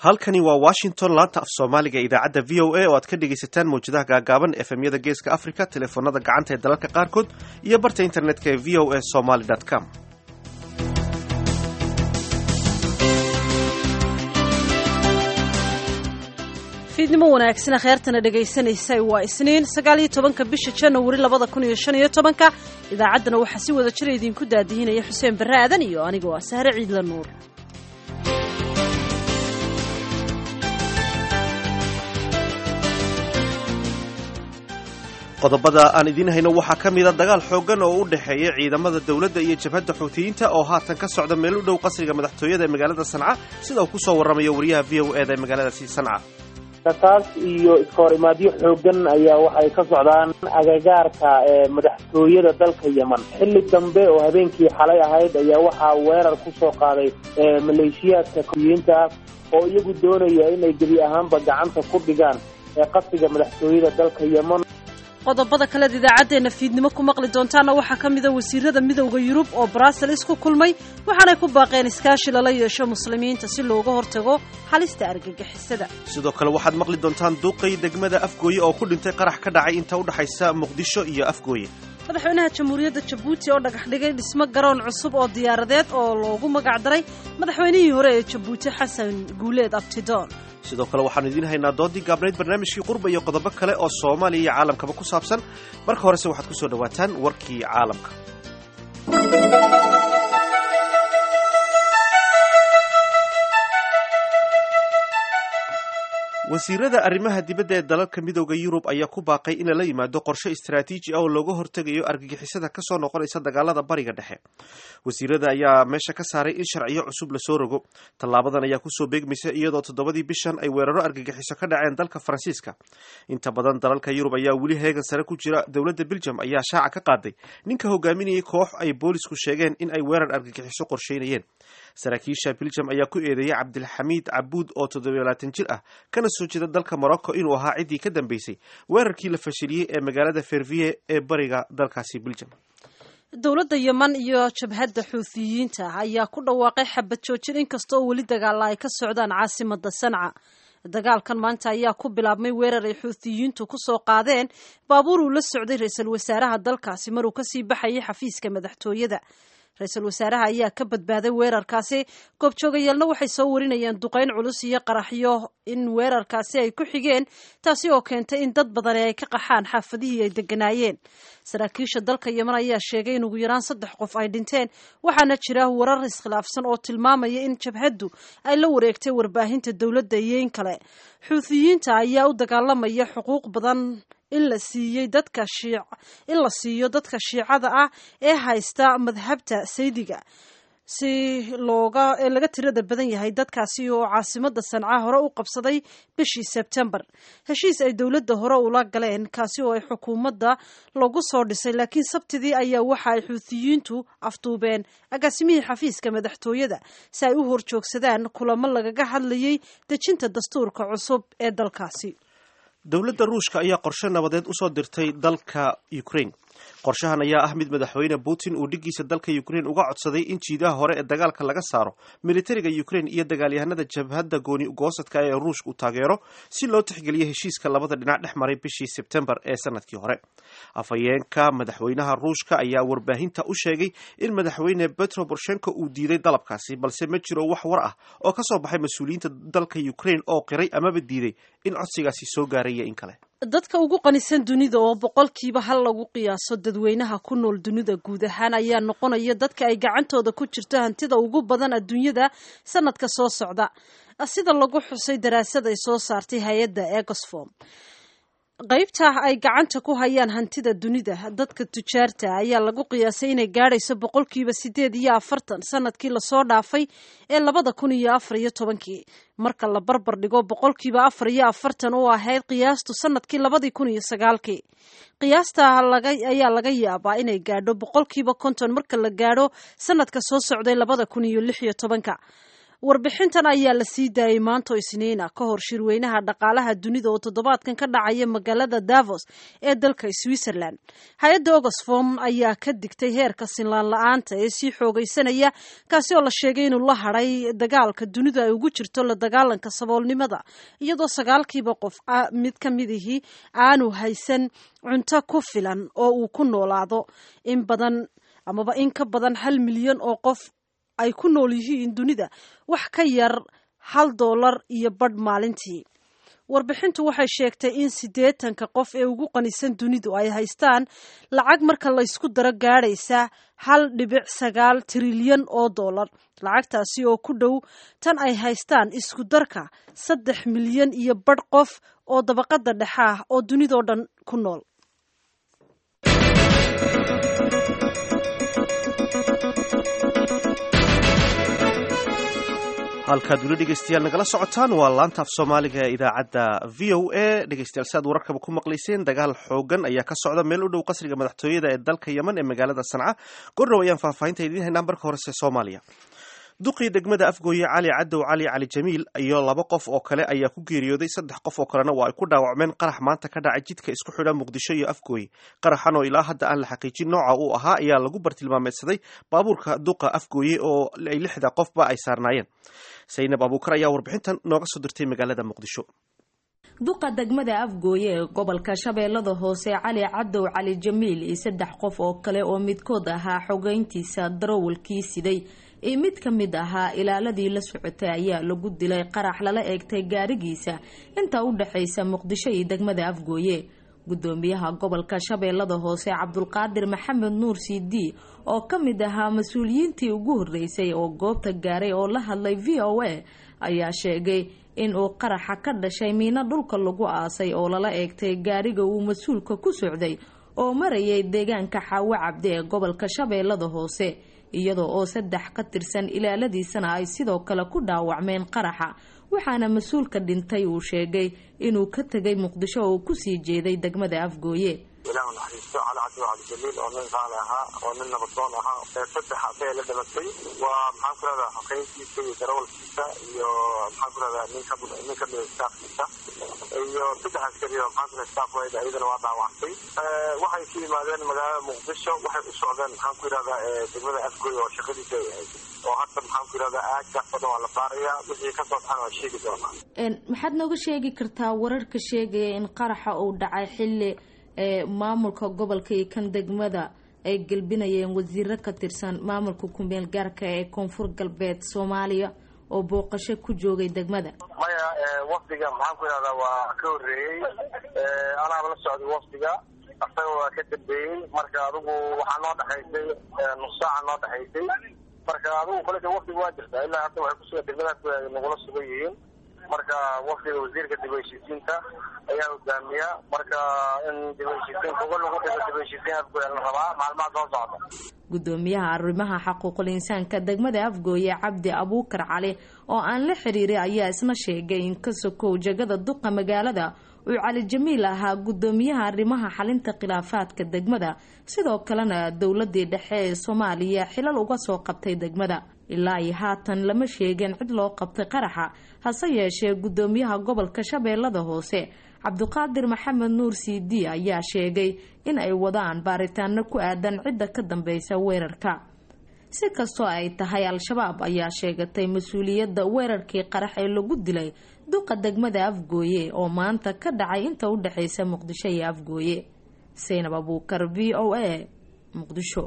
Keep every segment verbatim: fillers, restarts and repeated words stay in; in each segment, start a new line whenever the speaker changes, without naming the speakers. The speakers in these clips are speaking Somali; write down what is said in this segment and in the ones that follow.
halkani waa Washington, laanta af Soomaaliga idaacadda V O A oo aad ka dhageysataan mawjadaha gaagaaban F M yada Geeska Afrika, telefoonada gacanta ee dalalka qaarkood iyo barta internetka ee v o a somali dot com.
fiidnimo wanaagsan khayrtana dhageysanaysa waa Isniin sagaal iyo tobanka bisha January labada kun iyo shan iyo tobanka. idaacaddana waxaa si wada jir idinku daadihinaya Xuseen Barre Aadan iyo aniga waa Sahre Ciidla Nuur.
qodobada aan idin hayno waxaa ka mid ah dagaal xoogan oo u dhaxeeya ciidamada dawladda iyo jabhadda Xuutiyiinta oo haatan ka socda meel u dhow qasriga madaxtooyada ee magaalada Sanca, sida uu ku soo waramayo wariyaha V O A ee magaaladaasi Sanca.
taas iyo iskoorimaadyo xoogan ayaa waxay ka socdaan agagaarka ee madaxtooyada dalka Yemen. xilli dambe oo habeenkii xalay ahayd ayaa waxaa weerar ku soo qaaday maleeshiyaadka Xuutiyiinta oo iyagu doonaya inay gebi ahaanba gacanta ku dhigaan ee qasriga madaxtooyada dalka Yemen.
qodobada kale idaacadeena fiidnimo ku maqli doontaana waxaa ka mid ah wasiirada midowga Yurub oo Brussels ku kulmay, waxaana ku baaqeen iskaashi lala yeesho muslimiinta si looga hortago halista argagixisada.
sidoo kale waxaad maqli doontaan duqay degmada Afgooye oo ku dhintay qarax ka dhacay inta u dhaxaysa Muqdisho iyo Afgooye.
madaxweynaha jamhuuriyadda Jabuuti oo dhagax dhigay dhismo garoon cusub oo diyaaradeed oo loogu magac daray madaxweynihii hore ee Jabuuti Xasan Guuleed Abtidoon.
sidoo kale waxaan idin haynaa doodii gaabnayd, barnaamijkii qurba iyo qodobo kale oo Soomaaliya iyo caalamkaba ku saabsan. marka horese waxaad ku soo dhawaataan warkii caalamka. wasiirada arrimaha dibadda ee dalalka midowga Yurub ayaa ku baaqay in la yimaado qorshe istiraatiiji ah oo looga hortagayo argagixisada ka soo noqonaysa dagaalada bariga dhexe. wasiirada ayaa meesha ka saaray in sharciyo cusub la soo rogo. tallaabadan ayaa kusoo beegmaysa iyadoo toddobadii bishan ay weeraro argagixiso ka dhaceen dalka Faransiiska. inta badan dalalka Yurub ayaa weli heegan sare ku jira. dowladda Belgium ayaa shaaca ka qaaday ninka hogaaminayay koox ay boolisku sheegeen in ay weerar argagixiso qorsheynayeen. saraakiisha Belgium ayaa ku eedeeyay Cabdilxamiid Cabuud oo toddoba iyo labaatan jir ah kana soo jeeda dalka Morocco inuu ahaa ciddii ka dambeysay weerarkii la fashiliyey ee magaalada Verviers ee bariga dalkaasi Belgium.
dowladda Yemen iyo jabhadda Xuutiyiinta ayaa ku dhawaaqay xabad joojin inkastoo weli dagaal ay ka socdaan caasimadda Sanca. dagaalkan maanta ayaa ku bilaabmay weerar ay Xuutiyiintu ku soo qaadeen baabuur uu la socday ra'iisul wasaaraha dalkaasi maruu ka sii baxayay xafiiska madaxtooyada. ra'iisul wasaaraha ayaa ka badbaaday weerarkaasi. goobjoogayaalna waxay soo warinayaan duqeyn culus iyo qaraxyo in weerarkaasi ay ku xigeen, taasi oo keentay in dad badan ay ka qaxaan xaafadihii ay deganaayeen. saraakiisha dalka Yemen ayaa sheegay in ugu yaraan saddex qof ay dhinteen, waxaana jira warar iskhilaafsan oo tilmaamaya in jabhaddu ay la wareegtay warbaahinta dowladda iyo in kale. Xuutiyiinta ayaa u dagaalamaya xuquuq badan in la siiyay dadka shiic in la siiyo dadka shiicada ah ee haysta madhabta saydiga si looga ee laga tirada badan yahay dadkaasi oo caasimadda Sanca hore u qabsaday bishii September. heshiis ay dowladda hore ula galeen kaasi oo ay xukuumadda lagu soo dhisay, laakiin sabtidii ayaa waxa ay Xuutiyiintu afduubeen agaasimihii xafiiska madaxtooyada si ay u horjoogsadaan kulamo lagaga hadlayay dejinta dastuurka cusub ee dalkaasi.
dowladda Ruushka ayaa qorshe nabadeed u soo dirtay dalka Ukraine. qorshahan ayaa ah mid madaxweyne Putin uu dhigiisa dalka Ukraine uga codsaday in jiidaha hore ee dagaalka laga saaro militariga Ukraine iyo dagaalyahanada jabhadda gooni goosadka ee Ruushku u taageero si loo tixgeliyo heshiiska labada dhinac dhex maray bishii September ee sanadkii hore. afhayeenka madaxweynaha Ruushka ayaa warbaahinta u sheegay in madaxweyne Petro Poroshenko uu diiday dalabkaasi, balse ma jiro wax war ah oo ka soo baxay mas'uuliyiinta dalka Ukraine oo qiray amaba diiday in codsigaasi soo gaaray in kale.
dadka ugu qanisan dunida oo boqolkiiba hal lagu qiyaaso dadweynaha ku nool dunida guud ahaan ayaa noqonaya dadka ay gacantooda ku jirto hantida ugu badan adduunyada sanadka soo socda, sida lagu xusay daraasad ay soo saartay hay-adda Oxfam. qaybta ay gacanta ku hayaan hantida dunida dadka tujaarta ayaa lagu qiyaasay inay gaadhayso boqolkiiba sideed iyo afartan sanadkii lasoo dhaafay ee labada kun iyo afar iyo tobankii, marka la barbar dhigo boqolkiiba afar iyo afartan oo ahayd qiyaastu sanadkii labadii kun iyo sagaalkii. qiyaasta laga ayaa laga yaabaa inay gaadho boqolkiiba konton marka la gaadho sanadka soo socday labada kun iyo lix iyo tobanka. warbixintan ayaa la sii daayay maanta isniina ka hor shirweynaha dhaqaalaha dunida oo toddobaadkan ka dhacaya magaalada Davos ee dalka Switzerland. Hay-adda Oxfam ayaa ka digtay heerka sinlaan la'aanta ee sii xoogaysanaya kaasi oo la sheegay inuu la haray dagaalka dunida ay ugu jirto la dagaalanka saboolnimada iyadoo sagaalkiiba qof mid ka mid ihi aanu haysan cunto ku filan oo uu ku noolaado in badan amaba in ka badan hal milyan oo qof ay ku nool yihiin dunida wax ka yar hal dollar iyo badh maalintii. Warbixintu waxay sheegtay in siddeetanka qof ee ugu qanisan dunidu ay haystaan lacag marka la isku daro gaadhaysa hal dhibic sagaal trilyan oo dollar, lacagtaasi oo ku dhow tan ay haystaan isku darka saddex milyan iyo badh qof oo dabaqada dhexe ah oo dunidoo dhan ku nool.
halkaad weli dhegeystayaal nagala socotaan waa laantaaf soomaaliga ee idaacadda v o a dhegeystayaal si aad wararkaba ku maqlayseen dagaal xoogan ayaa ka socda meel u dhow qasriga madaxtooyada ee dalka yemen ee magaalada Sanca. Goordhow ayaan faahfaahinta idiin haynaa marka horese Soomaaliya. duqii degmada Afgooye Cali Cadow Cali Cali Jamiil iyo laba qof oo kale ayaa ku geeriyooday, saddex qof oo kalena waa ay ku dhaawacmeen qarax maanta ka dhacay jidka isku xidha Muqdisho iyo Afgooye. Qaraxan oo ilaa hadda aan la xaqiijin nooca uu ahaa ayaa lagu bartilmaameedsaday baabuurka duqa Afgooye oo ay lixda qofba ay saarnaayeen. Saynab Abuukar ayaa warbixintan nooga soo dirtay magaalada Muqdisho.
duqa degmada Afgooye ee gobolka Shabeellada Hoose Cali Cadow Cali Jamiil iyo saddex qof oo kale oo midkood ahaa xogeyntiisa darawalkii siday ee mid ka mid ahaa ilaaladii la socotay ayaa lagu dilay qarax lala eegtay gaarigiisa inta u dhaxaysa Muqdisho iyo degmada Afgooye. gudoomiyaha gobolka Shabeellada Hoose Cabdulqaadir Maxamed Nuur Siidi oo ka mid ahaa mas'uuliyiintii ugu horeysay oo goobta gaaray oo la hadlay V O A ayaa sheegay in uu qaraxa ka dhashay miina dhulka lagu aasay oo lala eegtay gaariga uu mas'uulka ku socday oo marayay deegaanka Xaawo Cabdi ee gobolka Shabeellada Hoose, iyadoo oo saddex ka tirsan ilaaladiisana ay sidoo kale ku dhaawacmeen qaraxa, waxaana mas'uulka dhintay uu sheegay inuu ka tagay Muqdisho oo ku sii jeeday degmada Afgooye.
ilaahu naxariisto Cali Cadow Cali Jamiil oo nin qaali ahaa oo nin nabaddoon ahaa saddex afee la dhamatay waa maxaan ku radaa xogeyntiisa iyo darawalkiisa iyo maxaan ku radaa ninka ninka staafkiisa iyo saddex askari oo maxaan ku radaa staafwayda ayadana waa dhaawactay. waxay ku yimaadeen magaalada Muqdisho, waxay u socdeen maxaan ku radaa degmada Afgooye oo shaqadiisa ay ahayd oo hadda maxaan ku radaa aagga oo waa la baarayaa wixii ka soo baxay waa sheegi doonaa.
maxaad nooga sheegi kartaa wararka sheegaya in qaraxa uu dhacay xilli ee maamulka gobolka iyo kan degmada ay galbinayeen wasiiro ka tirsan maamulka ku meel gaarka ee koonfur galbeed Soomaaliya oo booqasho ku joogay degmada?
maya wafdiga maxaan ku radaa waa ka horeeyay anaaba la socday wafdiga asaga waa ka dambeeyey marka adigu waxaa noo dhaxaysay nus saaca noo dhaxaysay marka adigu kolka wafdiga waa jirtaa ilaa hadda waxay kusugan degmadaas nagula sugan yihiin. marka wafdiga wasiirka dib u heshiisiinta ayaa hogaamiya marka in dib u heshiisiin uga lagu dhigo dib u heshiisiin Afgooye la rabaa maalmaha soo socda.
gudoomiyaha arrimaha xuquuqul insaanka degmada Afgooye Cabdi Abuukar Cali oo aan la xiriiray ayaa isna sheegay in ka sokow jagada duqa magaalada uu Cali Jamiil ahaa gudoomiyaha arrimaha xalinta khilaafaadka degmada, sidoo kalena dowladii dhexe ee Soomaaliya xilal uga soo qabtay degmada. ilaa iyo haatan lama sheegin cid loo qabtay qaraxa, hase yeeshee gudoomiyaha gobolka Shabeellada Hoose Cabdulqaadir Maxamed Nuur Siidi ayaa sheegay in ay wadaan baaritaano ku aadan cidda ka dambaysa weerarka. si kastoo ay tahay Al-Shabaab ayaa sheegatay mas'uuliyadda weerarkii qarax ee lagu dilay duqa degmada Afgooye oo maanta ka dhacay inta u dhaxaysa Muqdisho iyo Afgooye. Saynab Abuukar, V O A, Muqdisho.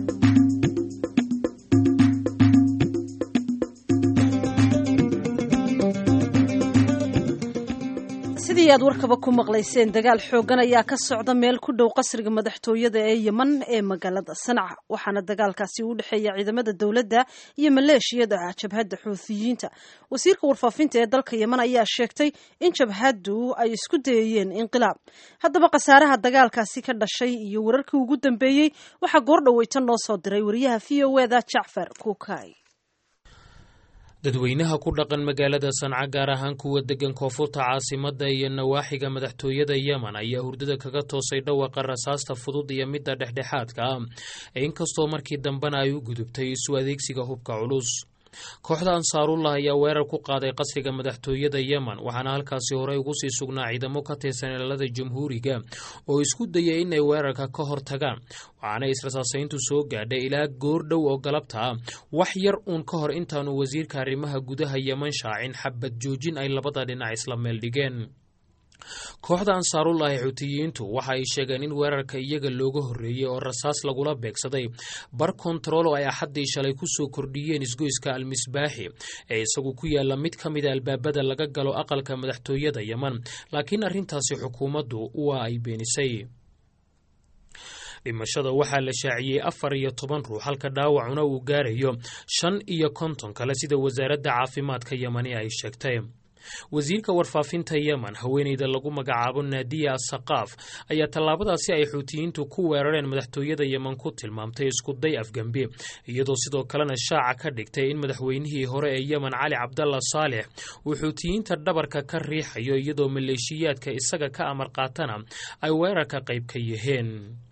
sidii aad warkaba ku maqlayseen dagaal xoogan ayaa ka socda meel ku dhow qasriga madaxtooyada ee Yemen ee magaalada Sanca, waxaana dagaalkaasi u dhaxeeya ciidamada dawladda iyo maleeshiyada jabhadda Xuuthiyiinta. wasiirka warfaafinta ee dalka Yemen ayaa sheegtay in jabhaddu ay isku dayeen inqilaab. haddaba khasaaraha dagaalkaasi ka dhashay iyo wararkii ugu dambeeyay waxaa goor dhaweyta noo soo diray wariyaha V O A da Jacfar Kuukay.
dadweynaha ku dhaqan magaalada Sanca gaar ahaan kuwa degan koonfurta caasimadda iyo nawaaxiga madaxtooyada Yemen ayaa hurdada kaga toosay dhawaqa rasaasta fudud iyo midda dhexdhexaadka ah, inkastoo markii dambena ay u gudubtay isu adeegsiga hubka culus. kooxda ansaarullah ayaa weerar ku qaaday qasriga madaxtooyada yemen waxaana halkaasi horey ugu sii sugnaa ciidamo ka tirsan ilaalada jamhuuriga oo isku dayay inay weerarka ka hor tagaan waxaana israsaasayntu soo gaadhay ilaa goor dhow oo galabta ah wax yar uun ka hor intaanu wasiirka arrimaha gudaha yemen shaacin xabad joojin ay labada dhinac isla meel dhigeen. kooxda ansaarullahi xuutiyiintu waxa ay sheegeen in weerarka iyaga looga horreeyey oo rasaas lagula beegsaday bar kontarool oo ay axaddii shalay ku soo kordhiyeen isgoyska almisbaaxi ee isagu ku yaalla mid ka mida albaabada laga galo aqalka madaxtooyada yemen laakiin arrintaasi xukuumaddu waa ay beenisay. dhimashada waxaa la shaaciyey afar iyo toban ruux halka dhaawacuna uu gaarayo shan iyo konton kale sida wasaaradda caafimaadka yemani ay sheegtay. wasiirka warfaafinta yemen haweeneyda lagu magacaabo naadiya asaqaaf ayaa tallaabadaasi ay xuutiyiintu ku weerareen madaxtooyada yemen ku tilmaamtay iskuday afgembi iyadoo sidoo kalena shaaca ka dhigtay in madaxweynihii hore ee yemen cali cabdalla saalex uu xuutiyiinta dhabarka ka riixayo iyadoo maleeshiyaadka isaga ka amar qaatana ay weerarka qayb ka yihiin.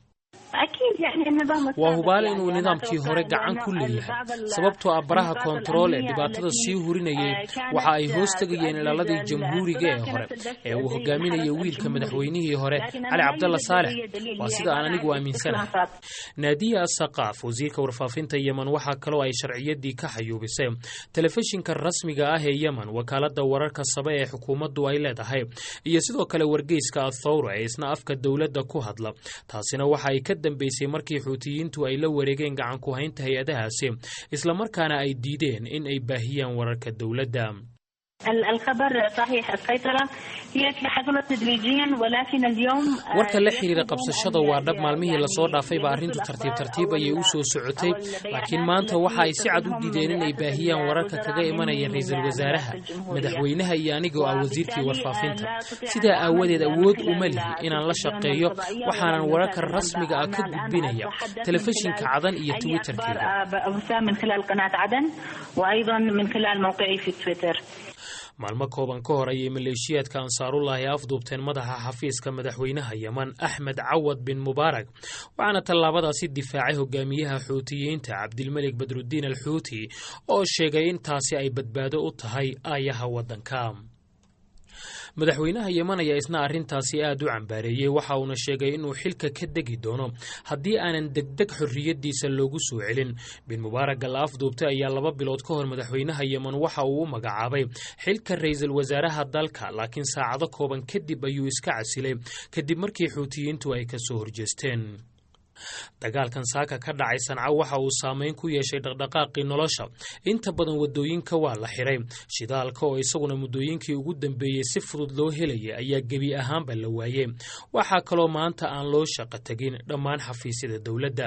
waa hubaal inuu nidaamkii hore gacan ku leeyahay sababtoo ah baraha koontarool ee dhibaatada sii hurinayay waxa ay hoos tegayeen ilaaladii jamhuuriga ee hore ee uu hogaaminayay wiilka madaxweynihii hore cali cabdalla saalex waa sida aan anigu aaminsanahay. naadiya asaqaaf wasiirka warfaafinta yemen waxaa kaloo ay sharciyadii ka xayuubisay telefishinka rasmiga ah ee yemen wakaalada wararka sabe ee xukuumaddu ay leedahay iyo sidoo kale wargeyska athawra ee isna afka dowladda ku hadla taasina waxa ay ka dambeysay markii xuutiyiintu ay la wareegeen gacan ku haynta hay-adahaasi isla markaana ay diideen in ay baahiyaan wararka dowladda. warka la xiriira qabsashada waa dhab maalmihii lasoo dhaafayba arrintu tartiib tartiib ayay u soo socotay laakiin maanta waxa ay si cad u diideen inay baahiyaan wararka kaga imanaya ra-iisul wasaaraha madaxweynaha iyo anigoo ah wasiirkii warfaafinta sidaa aawadeed awood uma lihi inaan la shaqeeyo waxaanan wararka rasmiga ah ka gudbinaya telefishinka cadan iyo twitterkeyga. maalmo kooban ka hor ayay maleeshiyaadka ansaarullahi afduubteen madaxa xafiiska madaxweynaha yemen axmed cawad bin mubaarak waxaana tallaabadaasi difaacay hogaamiyaha xuutiyiinta cabdilmelik badrudiin alxuuti oo sheegay in taasi ay badbaado u tahay aayaha waddanka. madaxweynaha yemen ayaa isna arrintaasi aad u cambaareeyey waxa uuna sheegay inuu xilka ka degi doono haddii aanan degdeg xorriyadiisa loogu soo celin. bin mubaarag la afduubtay ayaa laba bilood ka hor madaxweynaha yemen waxa uu u magacaabay xilka ra-iisul wasaaraha dalka laakiin saacado kooban kadib ayuu iska casilay kadib markii xuutiyiintu ay ka soo horjeesteen. dagaalkan saaka ka dhacay sanca waxa uu saameyn ku yeeshay dhaqdhaqaaqii nolosha inta badan wadooyinka waa la xiray shidaalka oo isaguna muddooyinkii ugu dambeeyey si fudud loo helayay ayaa gebi ahaanba la waayey waxaa kaloo maanta aan loo shaqo tegin dhammaan xafiisyada dowladda.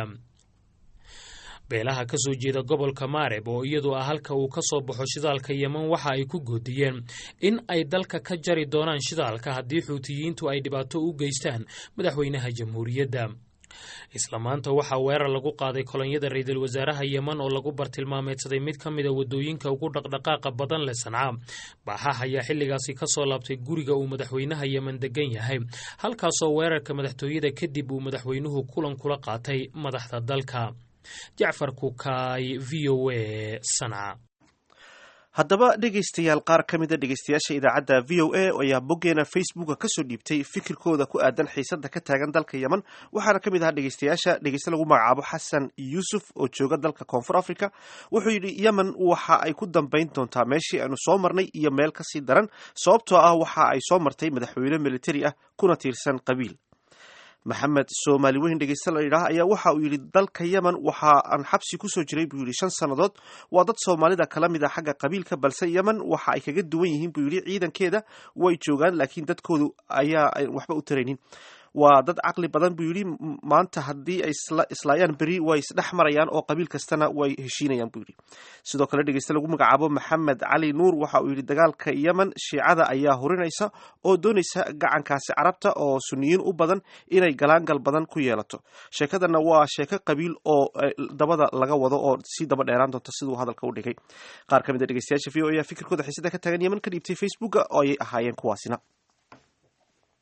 beelaha ka soo jeeda gobolka Mareb oo iyadu ah halka uu ka soo baxo shidaalka Yemen waxa ay ku goodiyeen in ay dalka ka jari doonaan shidaalka haddii xuutiyiintu ay dhibaato u geystaan madaxweynaha jamhuuriyadda. isla maanta waxaa weerar lagu qaaday kolonyada ra-iisul wasaaraha yemen oo lagu bartilmaameedsaday mid ka mid a wadooyinka ugu dhaqdhaqaaqa badan leh Sanca. Baaxaha ayaa xilligaasi ka soo laabtay guriga uu madaxweynaha yemen degan yahay halkaasoo weerarka madaxtooyada kadib uu madaxweynuhu kulan kula qaatay madaxda dalka. Jacfar Kukaay, V O A, Sanca.
haddaba dhegaystayaal qaar ka mida dhegaystayaasha idaacadda v o a ayaa boggeena facebooka kasoo dhiibtay fikirkooda ku aadan xiisada ka taagan dalka yemen waxaana ka mid ahaa dhegaystayaasha dhegayste lagu magacaabo xasan yuusuf oo jooga dalka koonfur africa wuxuu yidhi yemen waxa ay ku dambayn doontaa meeshii aynu soo marnay iyo meel kasii daran sababtoo ah waxa ay soo martay madaxweyne militari ah kuna tiirsan qabiil. maxamed soomaali weyn dhegeysta la yidhaah ayaa waxa uu yidhi dalka yemen waxa aan xabsi kusoo jiray buu yidhi shan sannadood waa dad soomaalida kala mid a xagga qabiilka balse yemen waxa ay kaga duwan yihiin buu yidhi ciidankeeda way joogaan laakiin dadkoodu ayaa waxba u taraynin waa dad caqli badan buu yidhi maanta haddii ay islaayaan beri way isdhex marayaan oo qabiil kastana way heshiinayaan buu yidhi. sidoo kale dhegeysta lagu magacaabo maxamed cali nuur waxa uu yidhi dagaalka yemen shiicada ayaa hurinaysa oo doonaysa gacankaasi carabta oo suniyiin u badan inay galaangal badan ku yeelato. sheekadana waa sheeko qabiil oo dabada laga wado oo si daba dheeraan doonta siduu hadalka u dhigay. qaar ka mid a dhegeystayaasha v o ayaa fikirkooda xiisada ka taagan yemen ka dhiibtay facebooka oo ayay ahaayeen kuwaasina.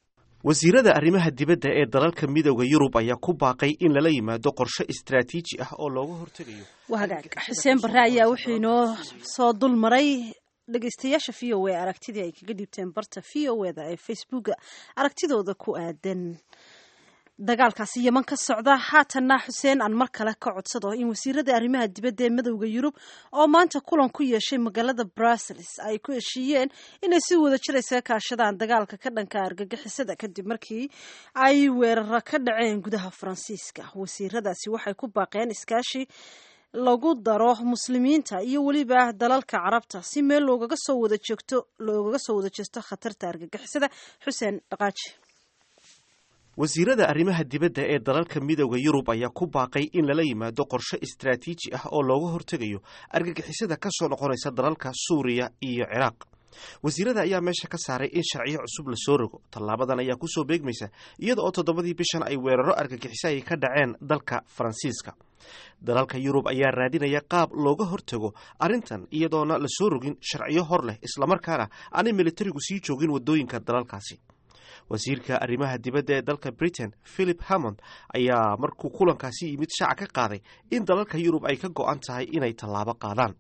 wasiirada arrimaha dibadda ee dalalka midowda yurub ayaa ku baaqay in lala yimaado qorshe istaraatiiji ah oo looga hortegayo.
wahagaag xuseen barre ayaa wuxuu inoo soo dul maray dhegeystayaasha v o a aragtidii ay kaga dhiibteen barta v o eda ee facebooka aragtidooda ku aadan dagaalkaasi yeman ka socda. haatanna xuseen aan mar kale ka codsado in wasiirada arrimaha dibadda ee midowda yurub oo maanta kulan ku yeeshay magaalada brussels ay ku heshiiyeen inay si wada jir isaga kaashadaan dagaalka ka dhanka argagixisada kadib markii ay weeraro ka dhaceen gudaha faransiiska. wasiiradaasi waxay ku baaqeen iskaashi lagu daro muslimiinta iyo weliba dalalka carabta si meel loogaga soo wada joogto loogaga soo wada jeesto khatarta argagixisada. xuseen dhaqaaji.
wasiirada arrimaha dibadda ee dalalka midowda yurub ayaa ku baaqay in lala yimaado qorshe istaraatiiji ah oo looga hortegayo argagixisada ka soo noqonaysa dalalka suuriya iyo ciraaq. wasiirada ayaa meesha ka saaray in sharciyo cusub la soo rogo. tallaabadan ayaa kusoo beegmaysa iyada oo toddobadii bishan ay weeraro argagixiso ay ka dhaceen dalka faransiiska. dalalka yurub ayaa raadinaya qaab looga hortago arrintan iyadoona la soo rogin sharciyo hor leh islamarkaana aanay militarigu sii joogin waddooyinka dalalkaasi. wasiirka arrimaha dibadda ee dalka britain philip hammond ayaa markuu kulankaasi yimid shaaca ka qaaday in dalalka yurub ay ka go-an tahay inay tallaabo qaadaan.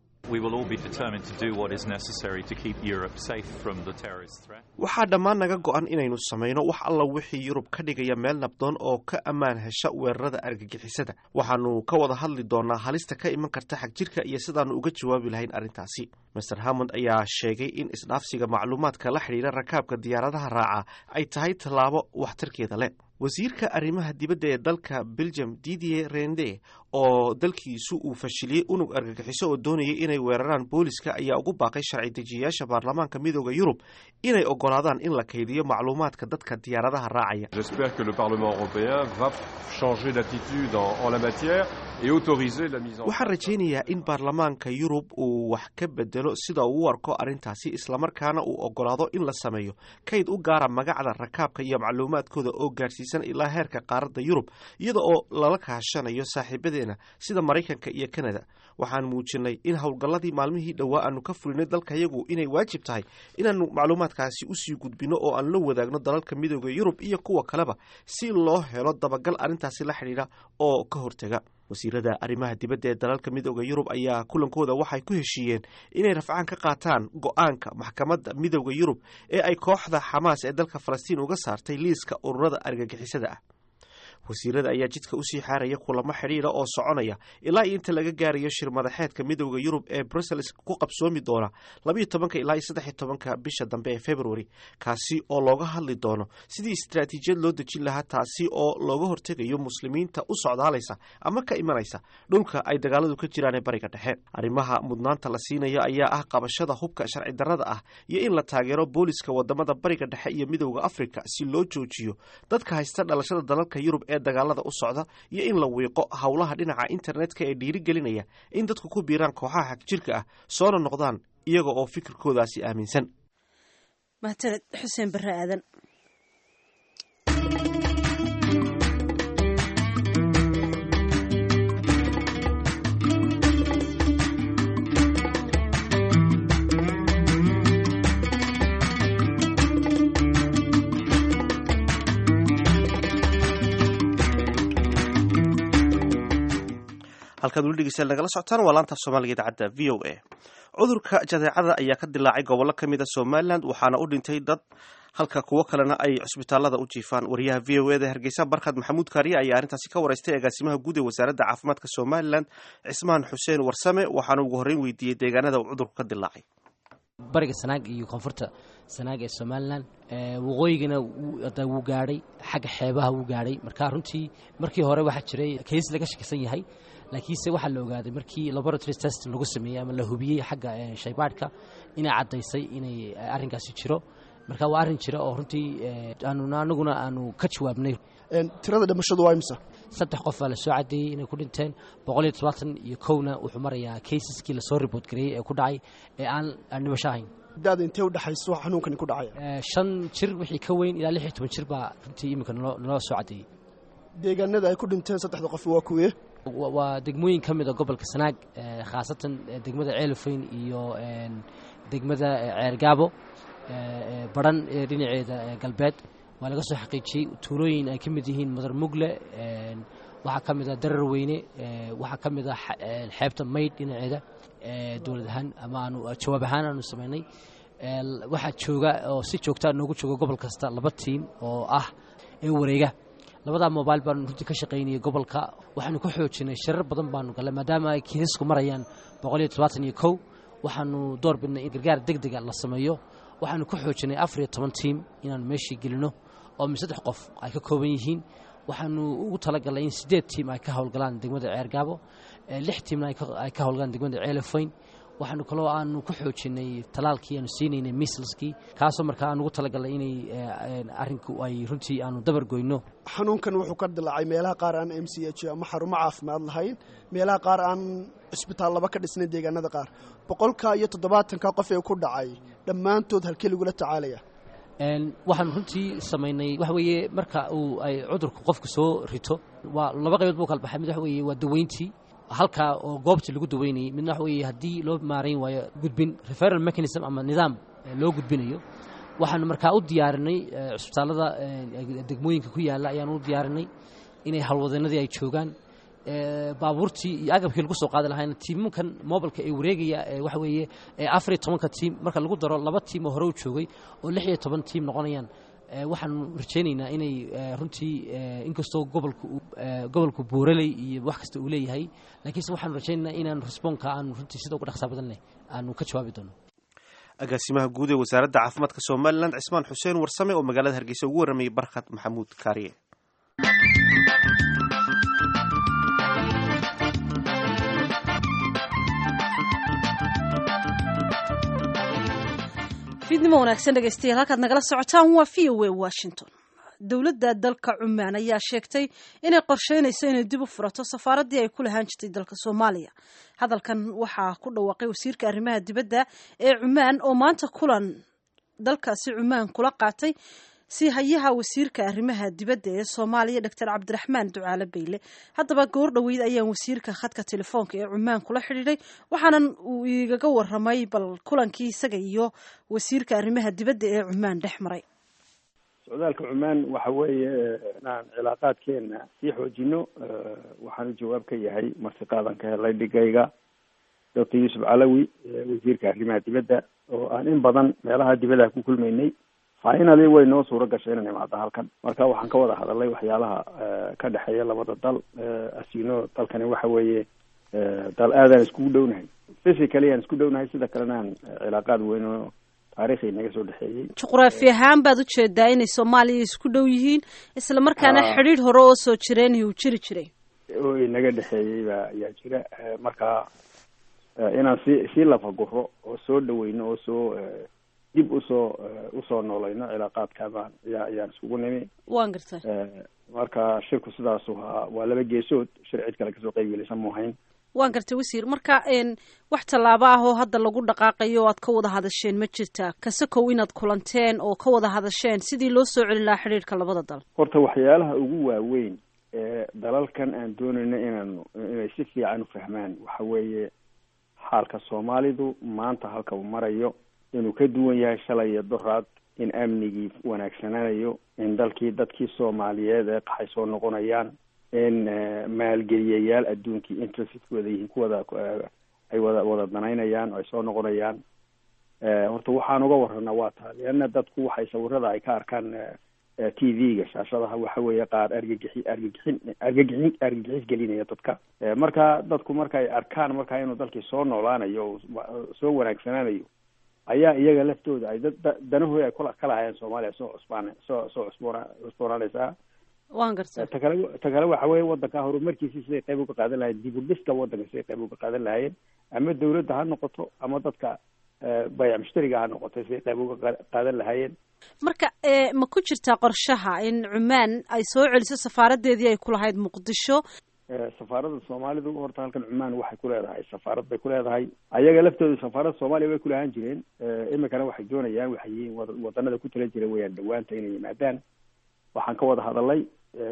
waxaa dhammaan naga go-an inaynu samayno wax alla wixii yurub ka dhigaya meel nabdoon oo ka ammaan hesha weerarada argagixisada. waxaanu ka wada hadli doonaa halista ka iman karta xagjirka iyo sidaanu uga jawaabi lahayn arrintaasi. master hammond ayaa sheegay in isdhaafsiga macluumaadka la xidhiira rakaabka diyaaradaha raaca ay tahay tallaabo waxtarkeeda leh. wasiirka arrimaha dibadda ee dalka belgium didier rende oo dalkiisu uu fashiliyey unug argagixiso oo doonayay inay weeraraan booliska ayaa ugu baaqay sharci dejiyayaasha baarlamaanka midowda yurub inay ogolaadaan in la kaydiyo macluumaadka dadka diyaaradaha raacaya. waxaan rajaynayaa in baarlamaanka yurub uu wax ka bedelo sida uu u arko arrintaasi islamarkaana uu ogolaado in la sameeyo kayd u gaara magacda rakaabka iyo macluumaadkooda oo gaarsiisan ilaa heerka qaaradda yurub iyada oo lala kaashanayo saaxiibadeena sida maraykanka iyo kanada. waxaan muujinay in howlgalladii maalmihii dhowaa aanu ka fulinay dalkayagu inay waajib tahay inaanu macluumaadkaasi usii gudbino oo aan la wadaagno dalalka midowda yurub iyo kuwa kaleba si loo helo dabagal arrintaasi la xidhiidha oo ka hortaga. wasiirada arrimaha dibadda ee dalalka midowda yurub ayaa kulankooda waxay ku heshiiyeen inay rafcaan ka qaataan go-aanka maxkamadda midowda yurub ee ay kooxda xamaas ee dalka falastiin uga saartay liiska ururada argagixisada ah. wasiirada ayaa jidka usii xaaraya kulamo xidhiidha oo soconaya ilaa iyo inta laga gaarayo shir madaxeedka midowda yurub ee brussels ku qabsoomi doona labayo tobanka ilaa iyo saddex iyo tobanka bisha dambe ee february, kaasi oo looga hadli doono sidii istaraatiijiyad loo dejin lahaa taasi oo looga hortegayo muslimiinta u socdaalaysa ama ka imanaysa dhulka ay dagaaladu ka jiraan ee bariga dhexe. arrimaha mudnaanta la siinayo ayaa ah qabashada hubka sharci darrada ah iyo in la taageero booliska wadamada bariga dhexe iyo midowda africa si loo joojiyo dadka haysta dhalashada dalalka yurub ee dagaalada u socda iyo in la wiiqo howlaha dhinaca internetka ee dhiirigelinaya in dadku ku biiraan kooxaha xagjirka ah soona noqdaan iyaga oo fikirkoodaasi aaminsan.
mahadsaned xuseen barre aadan.
halkaad weli dhegeystayaal nagala socotaan waa laanta af soomaaliga idaacadda v o a. cudurka jadeecada ayaa ka dilaacay gobollo ka mid a somalilan waxaana u dhintay dad halka kuwo kalena ay cusbitaalada u jiifaan. wariyaha v o eda hargeysa barkhad maxamuud kaariye ayaa arrintaasi ka waraystay agaasimaha guud ee wasaaradda caafimaadka somalilan cismaan xuseen warsame waxaana ugu horreyn weydiiyey deegaanada uu cudurku ka dilaacay.
bariga sanaag iyo koonfurta sanaag ee somalilan, waqooyigana wuu gaadhay, xagga xeebaha wuu gaadhay. marka runtii markii hore waxaa jiray kays laga shakisan yahay, laakiinse waxaa la ogaaday markii laboratory test lagu sameeyey ama la hubiyey xagga shaybaadhka inay caddaysay inay arrinkaasi jiro. marka waa arrin jira oo runtii anaguna aanu ka jawaabnay.
tirada dhimashadu waa imisa?
saddex qof baa la soo cadeeyey inay ku dhinteen, boqol iyo todobaatan iyo kowna wuxuu marayaa kaysaskii lasoo report gareeyey ee ku dhacay ee aan aan dhimasho ahayn.
da'da intee u dhaxayso xanuunkani ku dhacaya?
shan jir wixii ka weyn ilaa lix iyo toban jir baa runtii iminka naloo soo cadeeyey.
deegaanada ay ku dhinteen saddexda qof waa kuwee?
waa degmooyin ka mid a gobolka sanaag, khaasatan degmada ceelofeyn iyo degmada ceergaabo, baran dhinaceeda galbeed, waa laga soo xaqiijiyey tuulooyin ay ka mid yihiin madar mugle waxaa ka mid ah darar weyne waxaa ka mid ah xeebta maydh dhinaceeda dowlad ahaan ama aanu jawaab ahaan aanu samaynay waxaa jooga oo si joogtaa noogu jooga gobol kasta laba tiim oo ah ee wareega labadaa mobile baanu runtii ka shaqaynayay gobolka waxaanu ka xoojinay shirar badan baanu galay maadaama ay kiisasku marayaan boqol iyo todobaatan iyo kow waxaanu door bidnay in gargaar degdega la sameeyo waxaanu ka xoojinay afar iyo toban tiim inaanu meeshii gelino oo mi saddex qof ay ka kooban yihiin waxaanu ugu talagalnay in sideed tiim ay ka howlgalaan degmada Ceergaabo lix tiimna ay ka howlgalaan degmada Ceelafweyn waxaanu kaloo aanu ku xoojinay talaalkii aanu siinaynay measleski kaasoo markaa aan ugu talagalnay inay arrinku ay runtii aanu dabar goyno
xanuunkan wuxuu ka dilaacay meelaha qaar aan M C H ama xarumo caafimaad lahayn meelaha qaar aan isbitaal laba ka dhisnay deegaanada qaar boqolka iyo toddobaatanka qof ee ku dhacay dhammaantood halkii lagula tacaalaya
waxaan runtii samaynay waxa weeye marka uu ay cudurku qofku soo rito waa laba qaybood buu kala baxay mid waxa weeye waa daweyntii halka oo goobta lagu daweynayay midna waxa weeye haddii loo maarayn waayo gudbin referral mechanism ama nidaam loo gudbinayo waxaanu markaa u diyaarinay cisbitaalada degmooyinka ku yaala ayaanu u diyaarinay inay halwadeennadii ay joogaan baabuurtii iyo agabkii lagu soo qaadi lahayn tiimankan mobilka ee wareegaya waxa weeye afar iyo tobanka tiim marka lagu daro laba tiim oo hore u joogay oo lix iyo toban tiim noqonayaan waxaanu rajaynaynaa inay runtii inkastoo gobolku gobolku buuraley iyo wax kasta uu leeyahay laakiinse waxaanu rajaynaynaa inaan responka aanu runtii sida ugu dhaqsaa badan leh aanu ka jawaabi doono
agaasimaha guud ee wasaaradda caafimaadka Soomaaliland Cismaan Xuseen Warsame oo magaalada Hargeysa ugu waramayay Barkad Maxamuud Kaariye
fiidnimo wanaagsan dhegaystayaal halkaad nagala socotaan waa V O A Washington dowladda dalka Cumaan ayaa sheegtay inay qorsheynayso inay dib u furato safaaraddii ay ku lahaan jirtay dalka Soomaaliya hadalkan waxaa ku dhawaaqay wasiirka arrimaha dibadda ee Cumaan oo maanta kulan dalkaasi Cumaan kula qaatay si hayaha wasiirka arrimaha dibadda ee Soomaaliya Dr Cabdiraxmaan Ducaale Beyle haddaba goor dhaweyd ayaan wasiirka khadka telefoonka ee Cumaan kula xidhiidhay waxaana uu igaga waramay bal kulankii isaga iyo wasiirka arrimaha dibadda ee Cumaan dhexmaray
socdaalka Cumaan waxa weeye inaan cilaaqaadkeena sii xoojino waxaan jawaab ka yahay martiqaadan ka helay dhigayga Dr Yuusuf Calawi wasiirka arrimaha dibadda oo aan in badan meelaha dibadda ku kulmaynay finally way noo suura gashay inaan imaado halkan marka waxaan ka wada hadalay waxyaalaha ka dhaxeeya labada dal asino dalkani waxa weeye dal aadan isku dhownahay physically aan isku dhownahay sida kalena aan cilaaqaad weyn oo taariikhi naga soo dhaxeeyay
juqraafi ahaan baad u jeedaa inay Soomaaliya isku dhow yihiin isla markaana xiriir hore oo soo jireen uu jiri jiray
oo inaga dhaxeeyay baa yaa jira marka inaan si si la faguro oo soo dhaweyno oo soo dib usoo usoo noolayno cilaaqaadka baan yaa ayaan isugu nimi
waan gartay
marka shirku sidaas waa laba geesood sharci kale kasoo qayb galaysan moohayn
waan gartay wasiir marka een wax tallaabo ah oo hadda lagu dhaqaaqayo aad ka wada hadasheen ma jirtaa kasakow inaad kulanteen oo ka wada hadasheen sidii loo soo celin lahaa xiriirka labada dal
horta waxyaalaha ugu waaweyn ee dalalkan aan doonayno inaan inay si fiican u fahmaan waxa weeye xaalka Soomaalidu maanta halka uu marayo inuu ka duwan yahay shalay iyo doraad in amnigii wanaagsanaanayo in dalkii dadkii Soomaaliyeed ee qaxay soo noqonayaan in maalgeliyayaal adduunkii interest-kooda yihiin kuwada ay wada wada danaynayaan oo ay soo noqonayaan horta waxaan uga warranaa waa taa leanna dadku waxay sawirada ay ka arkaan T V-ga shaashadaha waxa weeye qaar argagixin argagixin argagixin argagixis gelinaya dadka marka dadku marka ay arkaan marka inuu dalkii soo noolaanayo soo wanaagsanaanayo ayaa iyaga laftooda ay danahooda ay kula kala hayaan Soomaaliya soo cusbaan soo soo cusboona cusboonaysa
waan gartay
ta kale ta kale waxa weeye wadanka horumarkiisa siday qayb uga qaadan lahayd dib u dhiska wadanka siday qayb uga qaadan lahayd ama dawladda ha noqoto ama dadka bay'am mushtariga ha noqoto siday qayb uga qaadan lahayd
marka ma ku jirtaa qorshaha in Cumaan ay soo celiso safaaradeedii ay ku lahayd Muqdisho
safaarada Soomaalidu horta halkan Cumaan waxay ku leedahay safaarad bay ku leedahay ayaga laftooda safaarada Soomaaliya way ku lahaan jireen imikana waxay doonayaan waxay wadanada ku tala jira weeyaan dhawaanta inay yimaadaan waxaan ka wada hadalay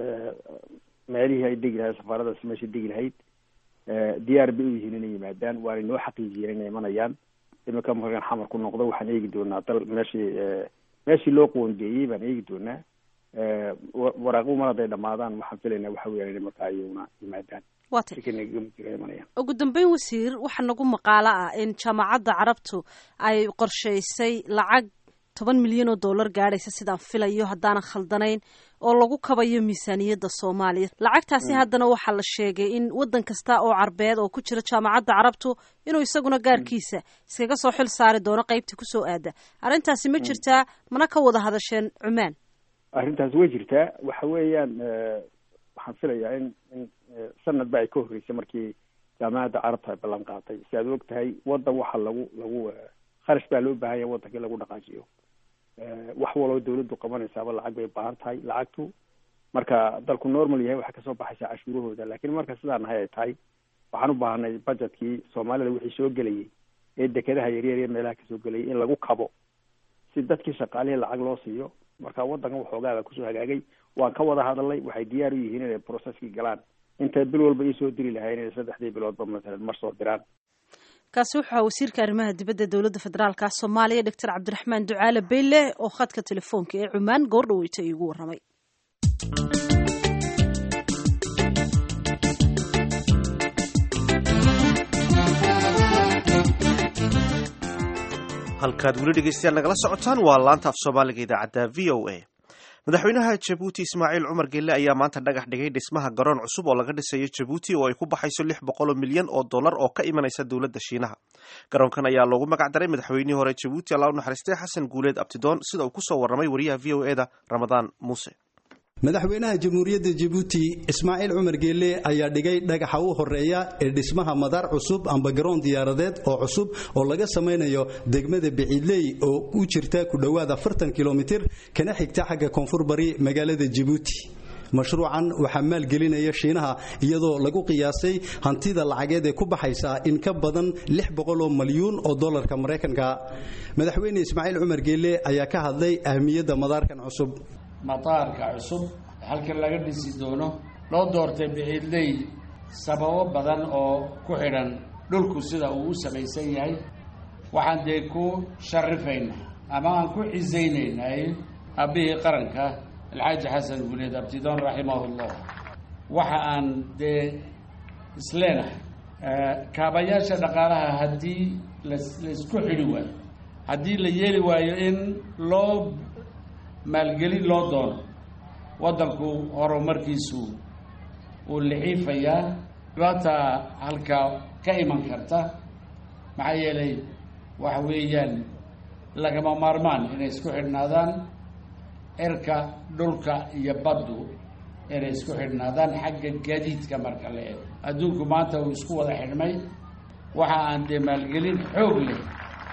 meelihii ay degi lahayd safaaradaasi meesha degi lahayd diyaar bay u yihiin inay yimaadaan waana noo xaqiijiyeen inay imanayaan imika markaan xamar ku noqdo waxaan eegi doonaa dal meeshii meeshii loo qoondeeyey baan eegi doonaa waraaqu mar hadday dhamaadaan waxaan filaynaa waxa weeyaan inay markaa iyaguna yimaadaan
ugu dambeyn wasiir waxaa nagu maqaalo ah in jaamacadda carabtu ay qorshaysay lacag toban milyan oo dollar gaadhaysa sidaan filayo haddaanan khaldanayn oo lagu kabayo miisaaniyadda soomaaliya lacagtaasi haddana waxaa la sheegay in waddan kasta oo carbeed oo ku jira jaamacadda carabtu inuu isaguna gaarkiisa iskaga soo xil saari doono qaybtii kusoo aada arrintaasi ma jirtaa mana ka wada hadasheen cumaan
arrintaasi way jirtaa waxa weeyaan waxaan filayaa in in sanad ba ay ka horreysay markii jaamacadda carabta ay ballan qaatay si aad og tahay waddan waxa lagu lagu kharash baa loo baahan yahay waddanka in lagu dhaqaajiyo wax waloo dawladdu qabanaysaaba lacag bay baahan tahay lacagtu marka dalku normal yahay waxay kasoo baxaysaa cashuurahooda laakiin marka sidaa nahay ay tahay waxaan u baahanay budgetkii soomaalida wixii soo gelayay ee dekedaha yaryar iyo meelaha kasoo gelayay in lagu kabo si dadkii shaqaalihii lacag loo siiyo marka waddanka waxoogaaba kusoo hagaagay waan ka wada hadalnay waxay diyaar u yihiin inay processkii galaan intay bil walba ii soo diri lahayn inay saddexdii biloodba masalan mar soo diraan
kaasi wuxuu wasiirka arrimaha dibadda dowladda federaalka Soomaaliya Dr. Cabdiraxmaan Ducaale Beyle oo khadka telefoonka ee Cumaan goor dhaweeytay igu waramay
halkaad weli dhegeystayaal nagala socotaan waa laanta af Soomaaliga idaacadda V O A madaxweynaha Djibouti Ismaaciil Cumar Geelle ayaa maanta dhagax dhigay dhismaha garoon cusub oo laga dhisayo Djibouti oo ay ku baxayso lix boqol milyan oo dollar oo ka imanaysa dawladda Shiinaha garoonkan ayaa loogu magac daray madaxweynihii hore Djibouti Allah u naxariistay Xasan Guuleed Abtidoon sida uu ku soo waramay wariyaha V O A da Ramadaan Muuse
madaxweynaha jamhuuriyadda Djibouti Ismaaciil Cumar Geelle ayaa dhigay dhagaxa u horeeya ee dhismaha madaar cusub amba garoon diyaaradeed oo cusub oo laga samaynayo degmada Biciidley oo u jirta ku dhawaad afartan kiiloomitir kana xigta xagga koonfur bari magaalada Djibouti mashruucan waxaa maalgelinaya Shiinaha iyadoo lagu qiyaasay hantida lacageed ee ku baxaysa in ka badan lix boqol oo malyan oo dollarka Mareykanka madaxweyne Ismaaciil Cumar Geelle ayaa ka hadlay ahmiyadda madaarkan cusub
mataarka cusub halka laga dhisi doono loo doortay Biciidley sababo badan oo ku xidhan dhulku sida uu u samaysan yahay waxaan dee ku sharifaynaa ama aan ku ciisaynaynaa abihi qaranka الحاج حسن guuleed abtidoon raximahullah waxa aan dee isleenah kaabayaasha dhaqaalaha haddii la isku xidhi waayo haddii la yeeli waayo in loo maalgelin loo doono waddanku horumarkiisu uu lixiifayaa dhibaata halkaa ka iman karta maxaa yeelay waxa weeyaan lagama maarmaan inay isku xidhnaadaan cirka dhulka iyo baddu inay isku xidhnaadaan xagga gaadiidka marka la eego adduunku maanta uu isku wada xidhmay waxa aan dee maalgelin xoog leh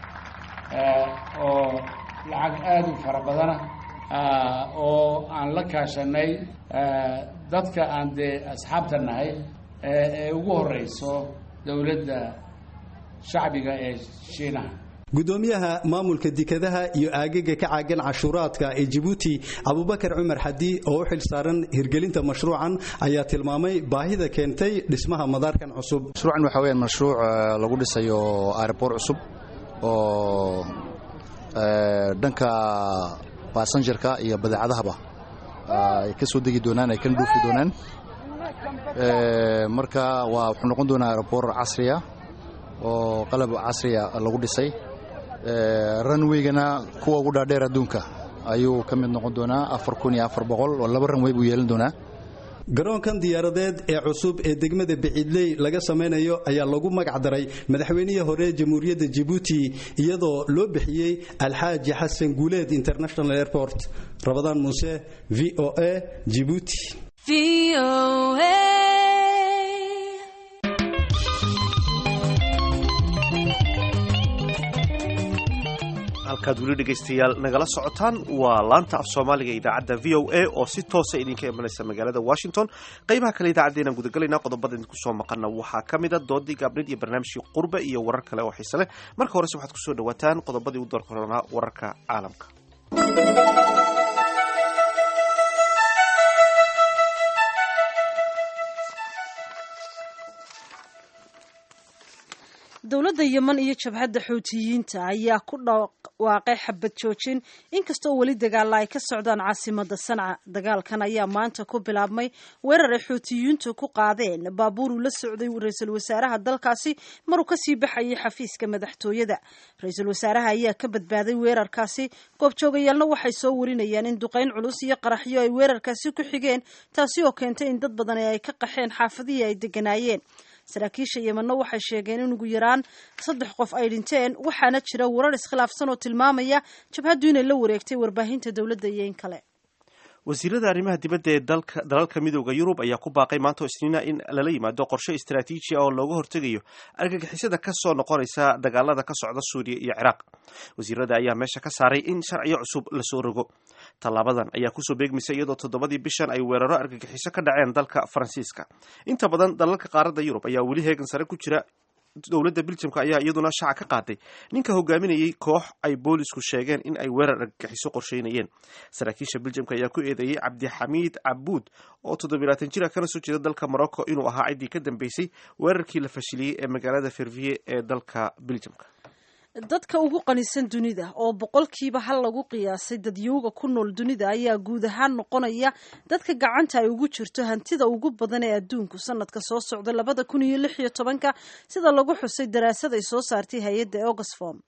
oo lacag aada u fara badana oo aan la kaashanay dadka aan dee asxaabta nahay ee ugu horeyso dowladda shacbiga ee Shiinaha
gudoomiyaha maamulka dikadaha iyo aagaga ka caagan cashuuraadka ee Djibouti Abubakar Cumar Xadi oo u xil saaran hirgelinta mashruucan ayaa tilmaamay baahida keentay dhismaha madaarkan cusub
mashruucan waxa weeyaan mashruuc lagu dhisayo airport cusub oo dhanka passengerka iyo badeecadahaba ay ka soo degi doonaan ay kan dhuufi doonaan marka waa wuxuu noqon doonaa airport casri ah oo qalab casri ah lagu dhisay runwaygana kuwa ugu dhaadheer adduunka ayuu ka mid noqon doonaa afar kun iyo afar boqol oo laba runway buu yeelan doonaa
garoonkan diyaaradeed ee cusub ee degmada Biciidley laga samaynayo ayaa lagu magac daray madaxweynihii hore jamhuuriyadda Djibouti iyadoo loo bixiyay Alxaaji Xasan Guuleed International Airport Ramadaan Muuse V O A Djibouti
V O A
halkaad weli dhegaystayaal nagala socotaan waa laanta af Soomaaliga idaacadda V O A oo si toos ah idinka imanaysa magaalada Washington qaybaha kale idaacadeena gudagalayna qodobada idinku soo maqana waxaa kamid ah doodii gaabrid iyo barnaamijkii qurbe iyo warar kale oo xiiso leh marka hore waxaad ku soo dhawaataan qodobadii u doorka horena wararka caalamka
dowladda yeman iyo jabhadda xuutiyiinta ayaa ku dhawaaqay xabad joojin inkastoo weli dagaalla ay ka socdaan caasimada sanca. dagaalkan ayaa maanta ku bilaabmay weerar ay xuutiyiintu ku qaadeen baabuur uu la socday ra-iisul wasaaraha dalkaasi maruu kasii baxayay xafiiska madaxtooyada. ra-iisul wasaaraha ayaa ka badbaaday weerarkaasi. goobjoogayaalna waxay soo warinayaan in duqeyn culus iyo qaraxyo ay weerarkaasi ku xigeen, taasi oo keentay in dad badan ay ka qaxeen xaafadihii ay deganaayeen. saraakiisha yemanna waxay sheegeen in ugu yaraan saddex qof ay dhinteen, waxaana jira warar iskhilaafsan oo tilmaamaya jabhaddu inay la wareegtay warbaahinta dowladda iyo in kale.
wasiirada arrimaha dibadda ee dalka dalalka midooda Yurub ayaa ku baaqay maanta Isniina in lala yimaado qorshe istiraatiiji ah oo looga hortegayo argagixisada ka soo noqonaysa dagaalada ka socda Suuriya iyo Ciraaq. wasiirada ayaa meesha ka saaray in sharciyo cusub la soo rogo. Tallaabadan ayaa kusoo beegmisay iyadoo toddobadii bishan ay weeraro argagixiso ka dhaceen dalka Faransiiska. Inta badan dalalka qaaradda Yurub ayaa weli heegan sare ku jira. dowladda Belgiumka ayaa iyaduna shaaca ka qaaday ninka hogaaminayay koox ay boolisku sheegeen in ay weerar argagixiso qorsheynayeen. saraakiisha Belgiumka ayaa ku eedeeyay Cabdixamiid Cabuud oo toddobaatan jir ah kana soo jeeda dalka Morocco inuu ahaa ciddii ka dambeysay weerarkii la fashiliyey ee magaalada Verviers ee dalka Belgiumka.
dadka ugu qanisan dunida oo boqolkiiba hal lagu qiyaasay dadyowga ku nool dunida ayaa guud ahaan noqonaya dadka gacanta ay ugu jirto hantida ugu badan ee adduunku sanadka soo socda labada kun iyo lix iyo tobanka, sida lagu xusay daraasad ay soo saartay hay-adda Oxfam.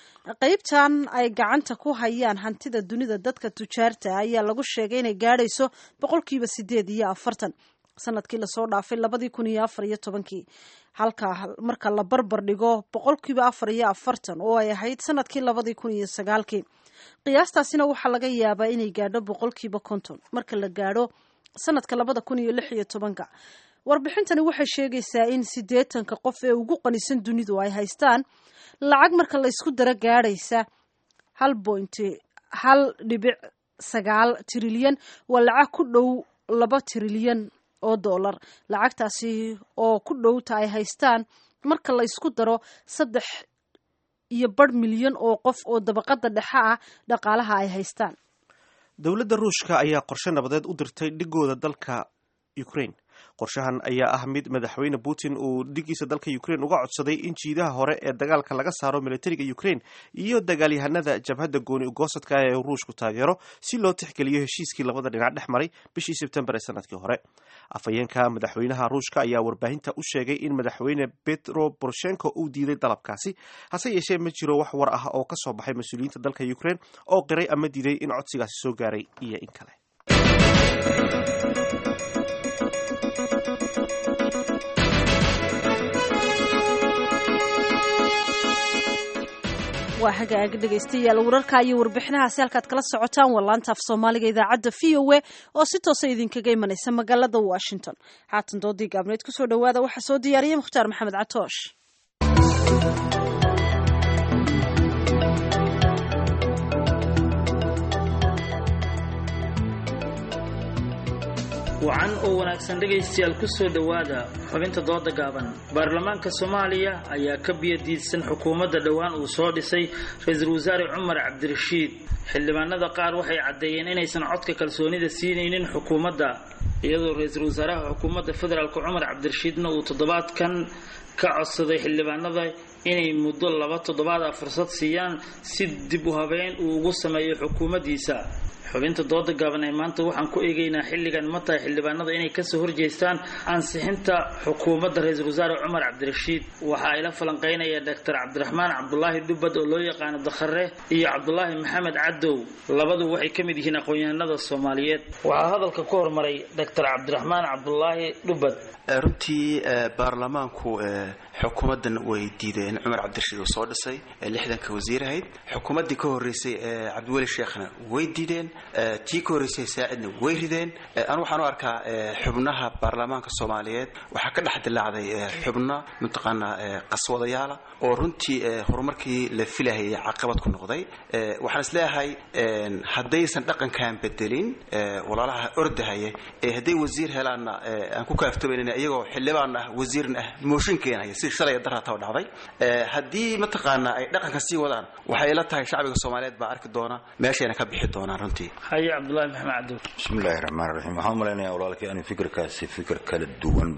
qaybtan ay gacanta ku hayaan hantida dunida dadka tujaarta ayaa lagu sheegay inay gaadhayso boqolkiiba sideed iyo afartan sanadkii lasoo dhaafay labadii kun iyo afar iyo tobankii, halka marka la barbar dhigo boqolkiiba afar iyo afartan oo ay ahayd sanadkii labadii kun iyo sagaalkii. qiyaastaasina waxaa laga yaabaa inay gaadho boqolkiiba konton marka la gaadho sanadka labada kun iyo lix iyo tobanka. warbixintani waxay sheegaysaa in siddeetanka qof ee ugu qanisan dunidu ay haystaan lacag marka la isku daro gaadhaysa hal bointi hal dhibic sagaal trilyan, waa lacag ku dhow laba trilyan oo dollar. lacagtaasi oo ku dhowta ay haystaan marka la isku daro saddex iyo bar milyan oo qof oo dabaqada dhexe ah dhaqaalaha ay haystaan.
dowladda Ruushka ayaa qorshe nabadeed u dirtay dhigooda dalka Ukraine. qorshahan ayaa ah mid madaxweyne Putin uu dhigiisa dalka Ukraine uga codsaday in jiidaha hore ee dagaalka laga saaro militariga Ukraine iyo dagaalyahanada jabhadda gooni u goosadka ee Ruushku taageero si loo tixgeliyo heshiiskii labada dhinac dhex maray bishii Sebtembar ee sanadkii hore. afhayeenka madaxweynaha Ruushka ayaa warbaahinta u sheegay in madaxweyne Petro Poroshenko uu diiday dalabkaasi, hase yeeshee ma jiro wax war ah oo ka soo baxay mas'uuliyiinta dalka Ukraine oo qiray ama diiday in codsigaasi soo gaaray iyo in kale.
waa hagaag dhegaystayaal, wararka iyo warbixinahaasi halkaad kala socotaan waa laanta af soomaaliga idaacadda v o a oo si toosa idinkaga imanaysa magaalada Washington. haatan doodii gaabneed kusoo dhawaada waxaa soo diyaariyey Mukhtaar Maxamed Catoosh.
wacan oo wanaagsan dhegaystayaal ku soo dhowaada xubinta dooda gaaban. baarlamaanka Soomaaliya ayaa ka biyadiidsan xukuumadda dhowaan uu soo dhisay ra-iisul wasaare Cumar Cabdirashiid. xildhibaanada qaar waxay caddeeyeen inaysan codka kalsoonida siinaynin xukuumadda, iyadoo ra-iisul wasaaraha xukuumadda federaalka Cumar Cabdirashiidna uu toddobaadkan ka codsaday xildhibaanada inay muddo laba toddobaad ah fursad siiyaan si dib u habeyn uu ugu sameeyo xukuumaddiisa. xubinta dooda gaaban ee maanta waxaan ku eegaynaa xilligan ma tahay xildhibaanada inay kasoo horjeestaan ansixinta xukuumadda ra-iisul wasaare Cumar Cabdirashiid. waxa ay la falanqeynaya Doctor Cabdiraxmaan Cabdulaahi Dhubbad oo loo yaqaano Dakhare iyo Cabdulaahi Maxamed Cadow, labadu waxay ka mid yihiin aqoon-yahanada Soomaaliyeed. waxaa hadalka ku hormaray Doctor Cabdiraxmaan Cabdulaahi Dhubbad.
runtii baarlamaanku xukuumadan way diideen Cumar Cabdirashiid oo soo dhisay lixdanka wasiir ahayd. xukuumadii ka horeysay Cabdiweli Sheekhna way diideen, tii ka horeysay Saacidna way rideen. aan waxaan u arkaa xubnaha baarlamaanka Soomaaliyeed waxaa ka dhex dilaacday xubno mutaqaana qaswadayaal oo runtii horumarkii la filayay caqabad ku noqday. waxaan isleeyahay haddaysan dhaqankan bedelin walaalaha ordahaya ee hadday wasiir helaanna aan ku kaaftobaynayna iyagoo xildhibaan ah wasiirna ah mooshin keenaya si shalay darrata u dhacday. haddii mataqaana ay dhaqanka sii wadaan waxay ila tahay shacbiga Soomaaliyeed baa arki doona meeshayna ka bixi doonaan runtii.
haye Cabdulaahi Maxamed Cadow.
bismillaahi raxmaani raxiim. waxaan u malaynayaa walaalkii ani fikirkaasi fikir kala duwan baan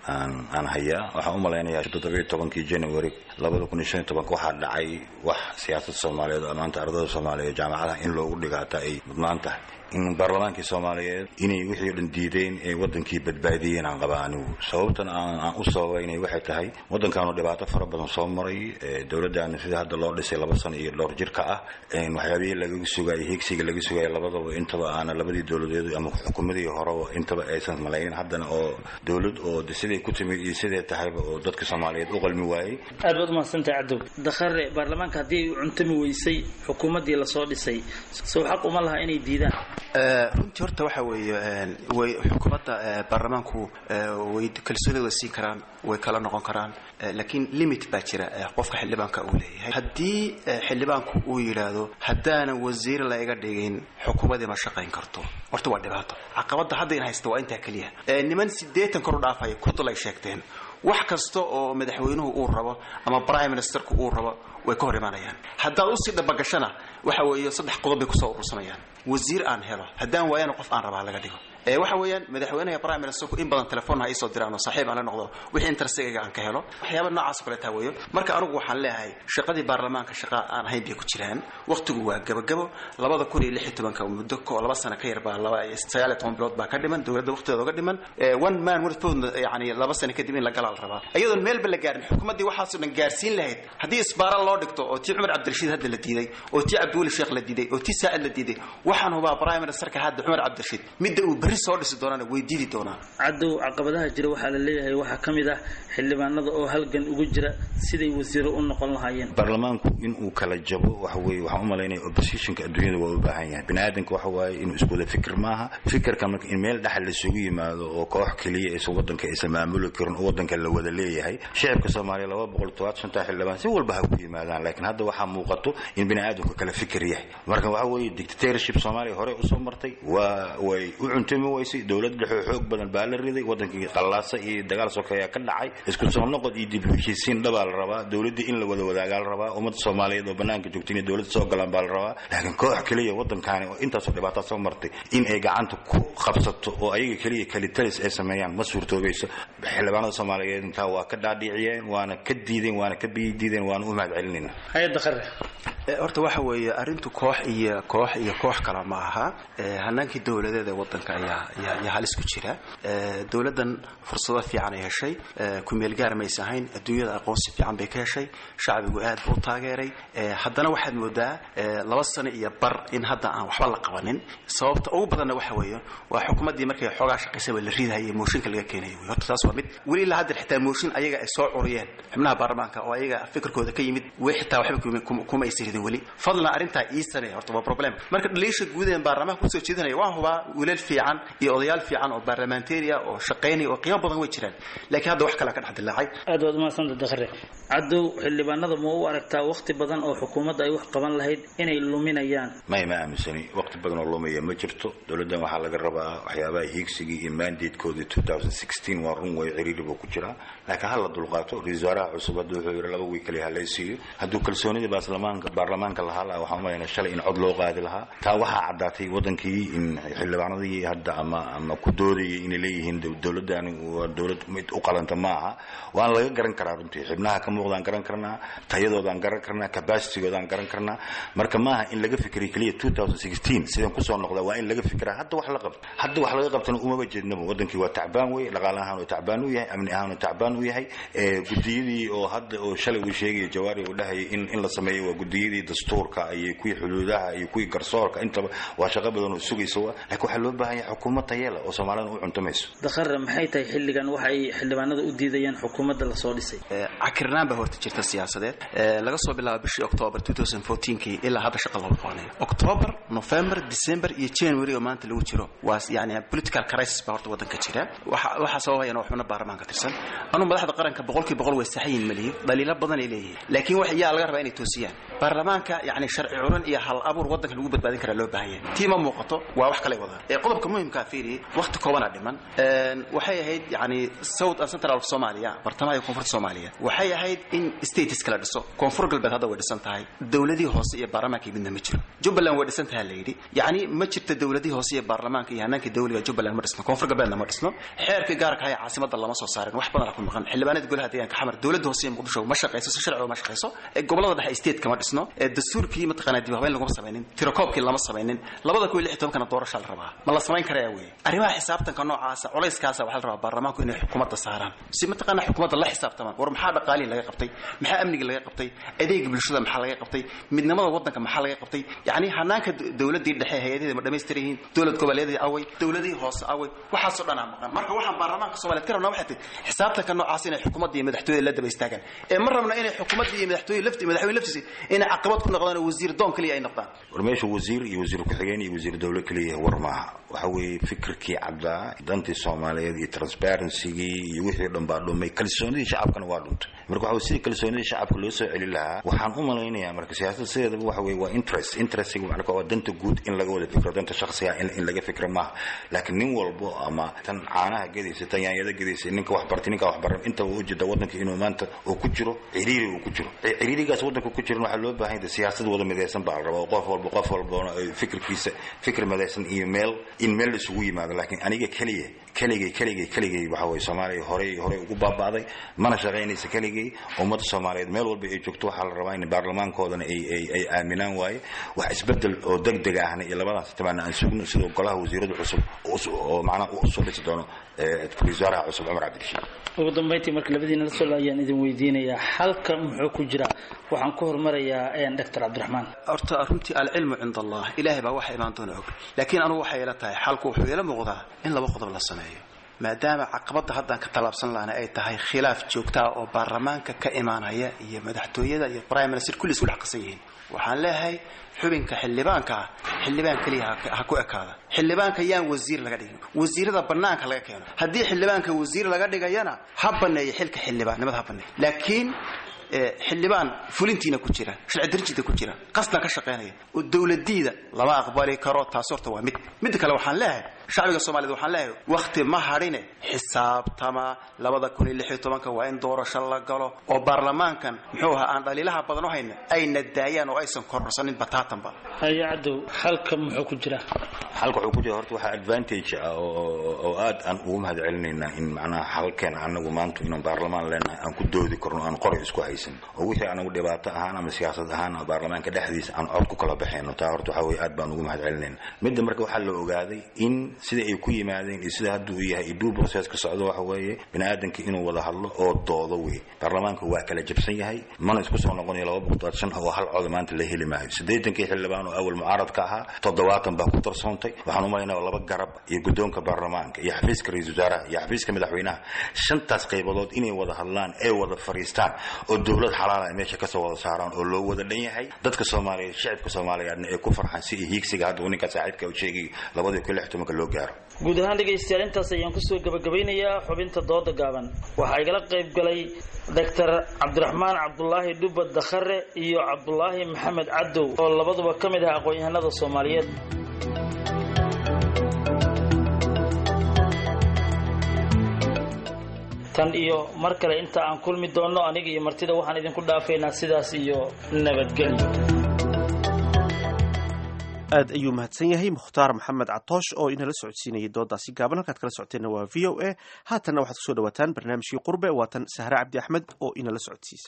aan aan hayaa waxaan u malaynayaa toddobiyo tobankii January labada kun iyo shan iyo toban waxaa dhacay wax siyaasadda Soomaaliyeed oo maanta ardayda Soomaaliyeed jaamacadaha in loogu dhigata ay mudnaan tahay in baarlamaankii Soomaaliyeed inay wixii dhan diideen ee wadankii badbaadiyeen aan qabaa anigu sababtan aan u sababaynay waxay tahay wadankaanu dhibaato fara badan soo maray dawladdan sida hadda loo dhisay laba sano iyo dhowr jirka ah in waxyaabihii laga sugay higsiga laga sugay labadaba intaba aan labadii dawladeed ama xukuumadii hore intaba aysan malayn haddana oo dawlad oo sidii ku timid iyo sidii tahayba oo dadka Soomaaliyeed u qalmi waayay
aad baad maasantay Cabdu dakhare baarlamaanka hadii uu cuntami weysay xukuumadii la soo dhisay soo xaq uma laha inay diidaan
runtii horta waxa weeye way xukuumadda baarlamaanku way kalsoonida siin karaan way kala noqon karaan laakiin limit baa jira qofka xildhibaanka uu leeyahay haddii xildhibaanku uu yiraahdo haddaana wasiir la iga dhigin xukuumadii ma shaqayn karto horta waa dhibaato caqabada hadda in haysto waa inta kaliya niman sideetan kor u dhaafay ku tulay sheegteen wax kasta oo madaxweynuhu uu rabo ama prime ministerku uu rabo way ka hor imaanayaan haddaad u sii dhabagashana waxa weeye saddex qodob bay ku soo urursanayaan wasiir aan helo haddaan waayana qof aan rabaa laga dhigo ee waxa weeyaan madaxweynaha prime ministerku in badan telefoon ha isoo diraan oo saaxiib aan la noqdo wixii interestiga aan ka helo waxyaabo noocaas kale taa weeyo marka anigu waxaan leeyahay shaqadii baarlamaanka shaqa aan ahayn bay ku jiraan waqtigu waa gabagabo labada kun iyo lix iyo toban muddo ko laba sano ka yar baa laba sagaal iyo toban bilood baa ka dhiman dawladda waqtigeeda uga dhiman one man one vote yani laba sano kadib in la galaal rabaa iyadoo meel ba la gaarin xukuumadii waxaas dhan gaarsiin lahayd hadii isbaara loo dhigto oo tii Umar Cabdirashiid hadda la diiday oo tii Abdul Sheekh la diiday oo tii Saad la diiday waxaan hubaa prime ministerka hadda Umar Cabdirashiid midda uu bari soo dhisi doonana way diidi doonaa
Cabdu caqabadaha jira waxa la leeyahay waxa kamid ah xildhibaanada oo halgan ugu jira siday wasiiro u noqon lahaayeen
baarlamaanku in uu kala jabo waxa weey waxa u maleynaa oppositionka adduunyada waa u baahan yahay bini'aadanka waxa waaye inuu isku wada fikir maaha fikirka marka in meel dhaxal la isugu yimaado oo koox kaliya ay soo wadanka ay maamuli karaan oo wadanka la wada leeyahay shacabka Soomaaliya laba boqol iyo toban iyo shan xildhibaan si walba ha ku yimaadaan laakiin hadda waxa muuqato in bini'aadanku kala fikir yahay marka waxa weey dictatorship Soomaaliya hore u soo martay waa way u cuntami waysay dawladda xoog badan baa la riday wadankii qalaasa iyo dagaal sokeeya ka dhacay isku soo noqod iyo dib u heshiisiin dhabaal rabaa dawladda in la wada wadaagal rabaa ummadda Soomaaliyeed oo banaanka joogtay in dawladda soo galaan baa la rabaa laakiin koox kaliya wadankaani oo intaas oo dhibaato soo martay in ay gacanta ku qabsato oo ayaga kaliya kalitalis ay sameeyaan ma suurtoobayso xildhibaanada Soomaaliyeed inta waa ka dhaadhiciyeen waana ka diideen waana ka biideen waana u mahad celinayna
hay'adda qarre horta waxa weeye arintu koox iyo koox iyo koox kala ma aha hanaankii dawladeeda wadanka ayaa ayaa halis ku jira dawladan fursado fiican ay heshay ku meel gaar ma aysan adduunyada aqoonsi fiican bay ka heshay shacbigu aad buu taageeray haddana waxaad moodaa laba sano iyo bar in hadda aan waxba la qabanin sababta ugu badanna waxa weeye waa xukuumadii markay xoogaa shaqaysay la riidayay mooshinka laga keenay horta taas waa mid wali la hadda xitaa mooshin ayaga ay soo uriyeen xubnaha baarlamaanka oo ayaga fikirkooda ka yimid way xitaa waxba kuma aysirin wali fadlan arinta ii sameey horta waa problem marka dhaliisha guud ee baarlamaanka ku soo jeedinaya waa huba wiilal fiican iyo odayaal fiican oo baarlamantariya oo shaqeynay oo qiimo badan way jiraan laakiin hadda wax kale ka dhex dilaacay
aad wad ma sanad dakhre Cabdu xildhibaanada ma u aragtaa waqti badan oo xukuumadda ay wax qaban lahayd inay luminayaan
ma ma aaminsani waqti badan oo lumaya ma jirto dawladdan waxa laga rabaa waxyaabaha hiigsiga iyo mandate-kooda two thousand sixteen waa run way ciriiriba ku jira laakiin hal la dulqaato risaaraha cusub haduu wuxuu yiri laba wiil kaliya la siiyo haduu kalsoonida baarlamaanka baarlamaanka la hala waxa ma shalay in cod loo qaadi lahaa taa waxa cadaatay wadankii in xildhibaanadii hadda ama ama ku doodayay in leeyihiin dawladdan waa dawlad mid u qalanta maaha waan laga garan karaa runtii xubnaha ka muuqdaan garan karnaa tayadoodan garan karnaa capacity-goodan garan karnaa marka maaha in laga fikray kaliya two thousand sixteen sidaan ku soo noqda waa in laga fikraa hadda wax la qabto hadda wax laga qabtana uma bajeednaba wadankii waa tacbaan way dhaqaalahan oo tacbaan u yahay amni ahaan oo tacbaan u yahay ee gudiyadii oo hadda oo shalay uu sheegay jawaari uu dhahay in in la sameeyo waa gudiyadii dastuurka ay ku xuduudaha iyo ku garsoorka inta waa shaqo badan oo sugayso laakiin waxa loo baahan yahay xukuumad tayeela oo Soomaaliland u cuntamayso
dakhre maxay tahay xilligan waxa ay xildhibaanada u diidayaan xukuumadda la soo dhisay
akirnaan ba horta jirta siyaasadeed laga soo bilaabo bishii October twenty fourteen ilaa hadda shaqo loo qabanay October November December iyo January oo maanta lagu jiro waa yaani political crisis ba horta wadanka jira waxa waxa sababaya waxuna baarlamaanka tirsan anu madaxda qaranka boqolkiiba boqol way saxiin maliye dhaliilo badan ay leeyihiin laakiin wax yaa laga rabaa inay toosiyaan baarlamaanka yani sharci curan iyo hal abuur wadanka lagu badbaadin karaa loo baahan yahay tii ma muuqato waa wax kale wada ee qodobka muhiimka fiiri waqti kooban dhiman waxay ahayd yani South and Central of Somalia bartamaha iyo koonfurta Soomaaliya waxay ahayd in states kala dhiso koonfur galbeed hadda way dhisan tahay dawladii hoose iyo baarlamaanka midna ma jiro Jubbaland way dhisan tahay leeydi yani ma jirto dawladii hoose iyo baarlamaanka iyo hanaanka dawliga Jubbaland ma dhisno koonfur galbeedna ma dhisno xeerka gaarka ah caasimada lama soo saarin wax badan ku maqan xildhibaanada golaha deegaanka xamar dawladda hoose iyo muqdisho ma shaqeyso sharci ma shaqeyso ee gobolada dhexe state kama dhisno ee dastuurkii ma taqaanaa dib habeyn lagu sameeynin tirakoobkii lama sameeynin labada ku lix iyo toban kana doorasho la rabaa ma la sameyn karaa way arrimaha xisaabtanka noocaas culayskaas waxa la rabaa baarlamaanku inay xukuumadda saaraan si ma taqaanaa xukuumadda la xisaabtamaan war maxaa dhaqaaliin laga qabtay maxaa amniga laga qabtay adeeg bulshada maxaa laga qabtay midnimada wadanka maxaa laga qabtay yani hanaanka dawladii dhexe hay'adaha ma dhameystireen dawlad goboleedyada away dawladii hoose away waxa soo dhanaa maqan marka waxaan baarlamaanka Soomaaliyeed ka rabnaa waxa tahay xisaabtanka noocaas inay xukuumadda iyo madaxtooyada la daba istaagaan ee mar rabna inay xukuumadda iyo madaxtooyada lafti madaxweyne laftiisa inay caqabad ku noqdaan wasiir doon kaliya ay noqdaan
warmeesha wasiir iyo wasiir ku xigeen iyo wasiir dawlad kaliya war ma waxa weeye fikirkii cabda dantii Soomaaliyeed iyo transparency iyo wixii dhan baa dhumay kalsoonidii shacabkana waa dhuntay marka waxa si kalsoonidii shacabka loo soo celin lahaa waxaan u maleynayaa marka siyaasadda sideedaba waxa weeye waa interest interest macnaheedu waa danta guud in laga wada fikro danta shakhsiga in in laga fikro ma laakiin nin walbo ama tan caanaha gadaysa tan yaanyada gadaysa ninka wax bartay ninka wax baran inta uu jeedo wadanka inuu maanta uu ku jiro ciriiri uu ku jiro ciriirigaas wadanka ku jiro waxa loo baahan yahay siyaasad wada midaysan baa la rabaa qof walba qof walba fikirkiisa fikir midaysan iyo meel in meel isugu yimaado laakiin aniga kaliya kaliya kaliya kaliya waxa way Soomaaliya hore hore ugu baabaaday mana shaqeynaysa kaliya ummadda Soomaaliyeed meel walba ay joogto waxa la rabaa in baarlamaankoodana ay ay ay aaminaan waaye wax isbedel oo degdeg ahna iyo labadaas tabana aan sugno sidoo golaha wasiirada cusub oo macna u soo dhisi doono ee wasaaraha cusub Umar Cabdirashiid
ugu dambeyntii marka labadiina la soo laayaan idin weydiinaya halka muxuu ku jira waxaan ku hormarayaa een Doctor Cabdiraxmaan
horta runtii al ilmu inda Allah ilaahay baa waxa imaan doona og laakiin anu waxa ila tahay xalku wuxuu ila muuqdaa in laba qodob la sameeyo maadaama caqabada hadda ka talaabsan laana ay tahay khilaaf joogta oo baarlamaanka ka imaanaya iyo madaxtooyada iyo prime minister kulli isku dhaqsan yihiin waxaan leeyahay xubinka xildhibaanka xildhibaan kaliya ha ku ekaada xildhibaanka yaan wasiir laga dhigin wasiirada banaanka laga keeno hadii xildhibaanka wasiir laga dhigayana ha baneeyo xilka xildhibaannimada ha baneeyo laakiin xildhibaan fulintiina ku jira sharci darajada ku jira qasna ka shaqeynaya oo dawladdiida lama aqbali karo taas horta waa mid mid kale waxaan leeyahay shacbiga Soomaaliyeed waxaan leeyahay waqti ma hadhine xisaabtama laba kun iyo lix iyo toban waa in doorasho la galo oo baarlamaankan muxuu ahaa aan dhaliilaha badan u hayna ayna daayaan oo aysan kororsanin bataatanba
hay'adu halka muxuu ku jira
halka wuxuu ku jira horta waxa advantage ah oo aad aan ugu mahad celinayna in macnaha halkeen anagu maanta inaan baarlamaan leenahay aan ku doodi karno aan qori isku haysan oo wixii anagu dhibaato ahaan ama siyaasad ahaan baarlamaanka dhexdiisa aan cod ku kala baxayno taa horta waxa way aad baan ugu mahad celinayna midda marka waxa la ogaaday in sida ay ku yimaadeen iyo sida hadda uu yahay duu process ka socdo waxa weeye bini'aadanka inuu wada hadlo oo doodo weey baarlamaanka waa kala jabsan yahay mana isku soo noqonayo laba boqol iyo shan oo hal cod maanta la heli maayo siddeetan-kii xildhibaan oo awal mucaaradka ahaa toddobaatan baa ku tarsoontay waxaan u maleynayaa laba garab iyo guddoonka baarlamaanka iyo xafiiska ra'iisul wasaaraha iyo xafiiska madaxweynaha shantaas qaybood inay wada hadlaan ee wada fariistaan oo dawlad xalaal ah meesha ka soo wada saaraan oo loo wada dhan yahay dadka Soomaaliyeed shacabka Soomaaliyeedna ay ku farxaan si hiigsiga hadda ninka saaxiibka uu sheegay laba kun iyo lix iyo toban loo gaaro
guud ahaan dhegeystayaal intaas ayaan kusoo gabagabeynayaa xubinta dooda gaaban waxaa igala qayb galay Doctor Cabdiraxmaan Cabdullaahi Dubad Dakhare iyo Cabdullaahi Maxamed Cadow oo labaduba ka mid ah aqoon-yahanada Soomaaliyeed tan iyo mar kale inta aan kulmi doono aniga iyo martida waxaan idinku dhaafaynaa sidaas iyo nabadgelyo
aad ayuu mahadsan yahay Mukhtaar Maxamed Catoosh oo inala socodsiinayay doodaasi gaaban halkaad kala socoteena waa V O A haatanna waxaad kusoo dhawaataan barnaamijkii qurbe waatan Sahra Cabdi Axmed oo inala socodsiisa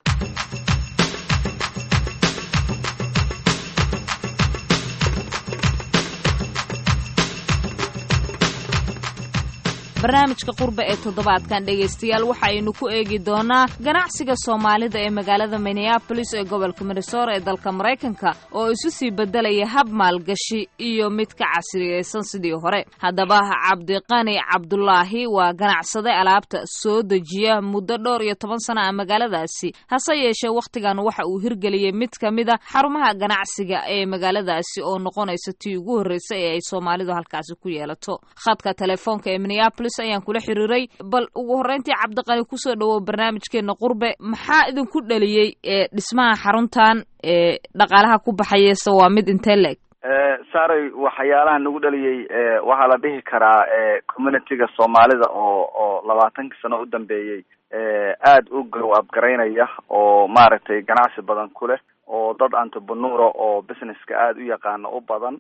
barnaamijka qurbe ee toddobaadkan dhegaystayaal waxa aynu ku eegi doonaa ganacsiga Soomaalida ee magaalada Minneapolis ee gobolka Minnesota ee dalka Mareykanka oo isu sii bedelaya hab maalgashi iyo mid ka casriyeysan sidii hore haddaba Cabdiqani Cabdullaahi waa ganacsade alaabta soo dejiya muddo dhowr iyo toban sano ah magaaladaasi hase yeeshee waqtigan waxa uu hirgeliyay mid ka mid ah xarumaha ganacsiga ee magaaladaasi oo noqonaysa tii ugu horreysay ee ay Soomaalidu halkaasi ku yeelato khadka telefoonka ee Minneapolis minneapolis ayaan kula xiriiray bal ugu horreyntii cabdiqani kusoo dhawow barnaamijkeena qurbe maxaa idinku dhaliyey ee dhismaha xaruntan ee dhaqaalaha ku baxayeysa waa mid intee la-eg
saaray waxyaalaha nagu dhaliyey waxaa la dhihi karaa communityga soomaalida oo oo labaatankii sano u dambeeyey aada u grow up garaynaya oo maaragtay ganacsi badan ku leh oo dad entrepreneur oo businesska aada u yaqaano u badan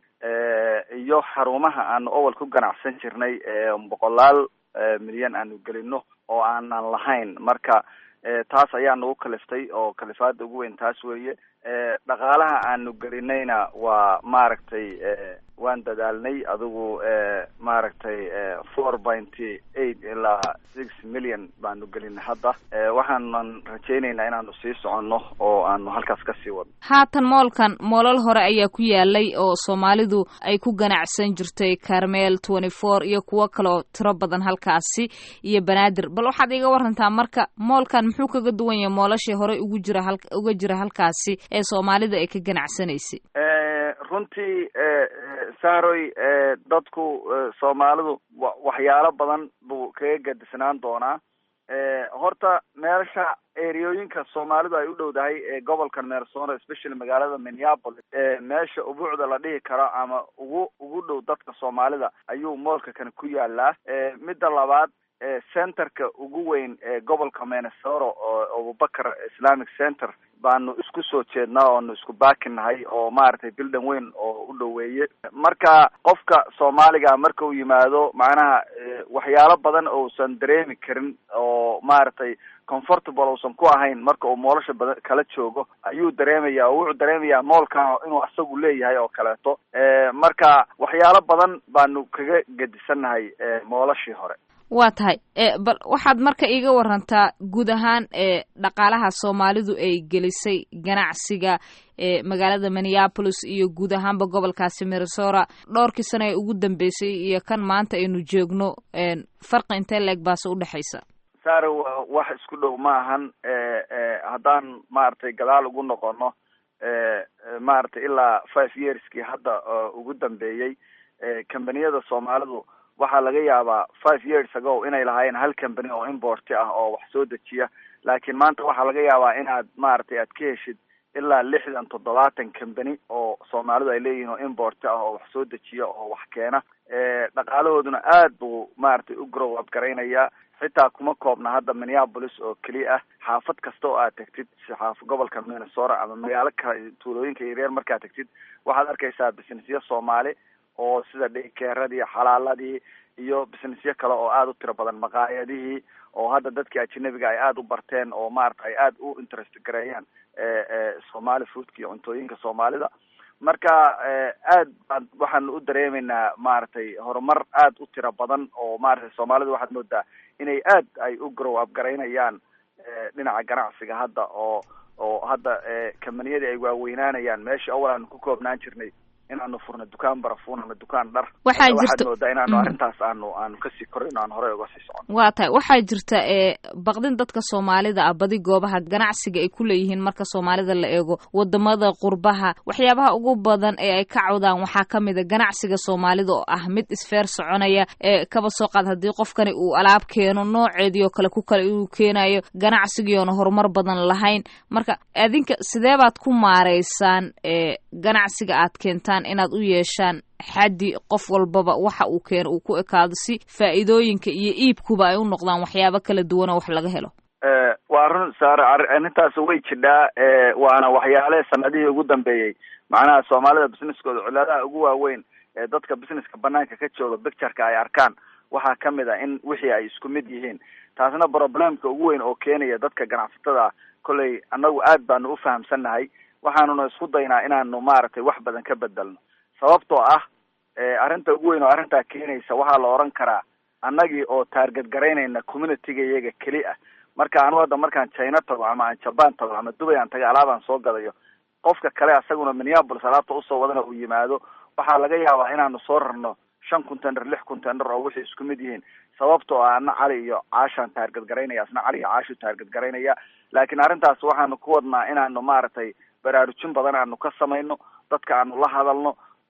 iyo xarumaha aanu awal ku ganacsan jirnay boqolaal milyan aanu gelino oo aanan lahayn marka taas ayaa nagu kaliftay oo kalifaada ugu weyn taas weeye dhaqaalaha aanu gelinayna waa maaragtay waan dadaalnay adigu maaragtay four pointy eight ilaa six million baanu gelinay hadda waxaanan rajaynaynaa inaanu sii soconno oo aanu halkaas kasii wadno
haatan moolkan moolal hore ayaa ku yaalay oo soomaalidu ay ku ganacsan jirtay carmel twenty four iyo kuwo kaleo tiro badan halkaasi iyo banaadir bal waxaad iga warantaa marka moolkan muxuu kaga duwan yahay moolashii horey ugu jira hal uga jira halkaasi ee soomaalida ay ka ganacsanaysay
runtii saaroy dadku soomaalidu waxyaalo badan buu kaga gadisnaan doonaa horta meelsha ereyooyinka soomaalidu ay u dhowdahay ee gobolkan mersona especially magaalada minneapolis meesha ubuucda la dhihi karo ama ugu ugu dhow dadka soomaalida ayuu moolka kan ku yaalaa midda labaad centerka ugu weyn ee gobolka minnesota oo abubakar islamic center baanu isku soo jeednaa oonu isku baakinahay oo maaragtay bildan weyn oo u dhoweeye marka qofka soomaaliga marka uu yimaado macnaha waxyaalo badan ousan dareemi karin oo maaragtay comfortable uusan ku ahayn marka uu moolasha badan kala joogo ayuu dareemaya oo wuxuu dareemayaa moolkan inuu asagu leeyahay oo kaleeto marka waxyaalo badan baanu kaga gedisannahay moolashii hore
waa tahay bal waxaad marka iiga warantaa guud ahaan ee dhaqaalaha soomaalidu ay gelisay ganacsiga ee magaalada minneapolis iyo guud ahaanba gobolkaasi minnesota dhowrkii sano ee ugu dambeysay iyo kan maanta aynu joogno farqi intee leeg baase udhexaysa
saare wax isku dhow ma ahan haddaan maaragtay gadaal ugu noqono maaragtay ilaa five yearskii hadda ugu dambeeyey combaniyada soomaalidu waxaa laga yaabaa five years ago inay lahaayeen hal company oo importi ah oo wax soo dejiya laakiin maanta waxaa laga yaabaa inaad maaragtay aad ka heshid ilaa lixdan toddobaatan company oo soomaalidu ay leeyihiin oo importi ah oo wax soo dejiya oo wax keena dhaqaalahooduna aad buu maaragtay u grow up garaynayaa xitaa kuma koobna hadda minneapolis oo keliya ah xaafad kasta oo aad tagtid xaaf gobolka minnesota ama magaalo ka tuulooyinka yaryar markaad tagtid waxaad arkaysaa businessya soomaali oo sida dhikeeradii xalaaladii iyo businessyo kale oo aada u tiro badan maqaayadihii oo hadda dadkii ajnabiga ay aada u barteen oo maarata ay aada u interest gareeyaan somali foodka iyo cuntooyinka soomaalida marka aad baan waxaanu u dareemaynaa maaragtay horumar aada u tiro badan oo maaragtay soomaalida waxaad moodaa inay aad ay u grow up garaynayaan dhinaca ganacsiga hadda oo oo hadda kambaniyadii ay waaweynaanayaan meesha awal aanu ku koobnaan jirnay inaanu furno dukaan barafuun ama dukaan dhar
waxaa jirta
waxaad moodaa inaanu arrintaas aanu aanu kasii korino aan horey uga sii socon
waa tahay waxaa jirta ee baqdin dadka soomaalida ah badi goobaha ganacsiga ay ku leeyihiin marka soomaalida la eego wadamada qurbaha waxyaabaha ugu badan ee ay ka cawdaan waxaa ka mid a ganacsiga soomaalida oo ah mid isfeer soconaya ee kaba soo qaad haddii qofkani uu alaab keeno nooceedii oo kale ku kale inuu keenayo ganacsigiiona horumar badan lahayn marka adinka sidee baad ku maareysaan ee ganacsiga aad keentaan inaad u yeeshaan xaddi qof walbaba waxa uu keeno uu ku ekaado si faa'iidooyinka iyo iibkuba ay u noqdaan waxyaabo kala duwan oo wax laga helo
waa run saare arrintaas way jidhaa waana waxyaale sanadihii ugu dambeeyey macnaha soomaalida businesskooda cilladaha ugu waaweyn ee dadka businesska banaanka ka jooga pictureka ay arkaan waxaa kamid a in wixii ay isku mid yihiin taasna problemka ugu weyn oo keenaya dadka ganacsatada ah kolley annagu aad baanu u fahamsannahay waxaanuna isku daynaa inaanu maaragtay wax badan ka bedelno sababtoo ah arrinta ugu weyn oo arrintaa keenaysa waxaa la oran karaa annagii oo taarget garaynayna communityga iyaga keli ah marka anu hadda markaan china tago ama aan jaban tago ama dubay aan taga alaabaan soo gadayo qofka kale asaguna minneapolis alaabta usoo wadana uu yimaado waxaa laga yaabaa inaanu soo rarno shan contender lix contender oo wixii isku mid yihiin sababtoo ah ana cali iyo caashaan taarget garaynaya asna cali iyo caashu taarget garaynaya laakiin arrintaas waxaanu ku wadnaa inaanu maaragtay baraarujin badan aanu ka samayno dadka aanu la hadalno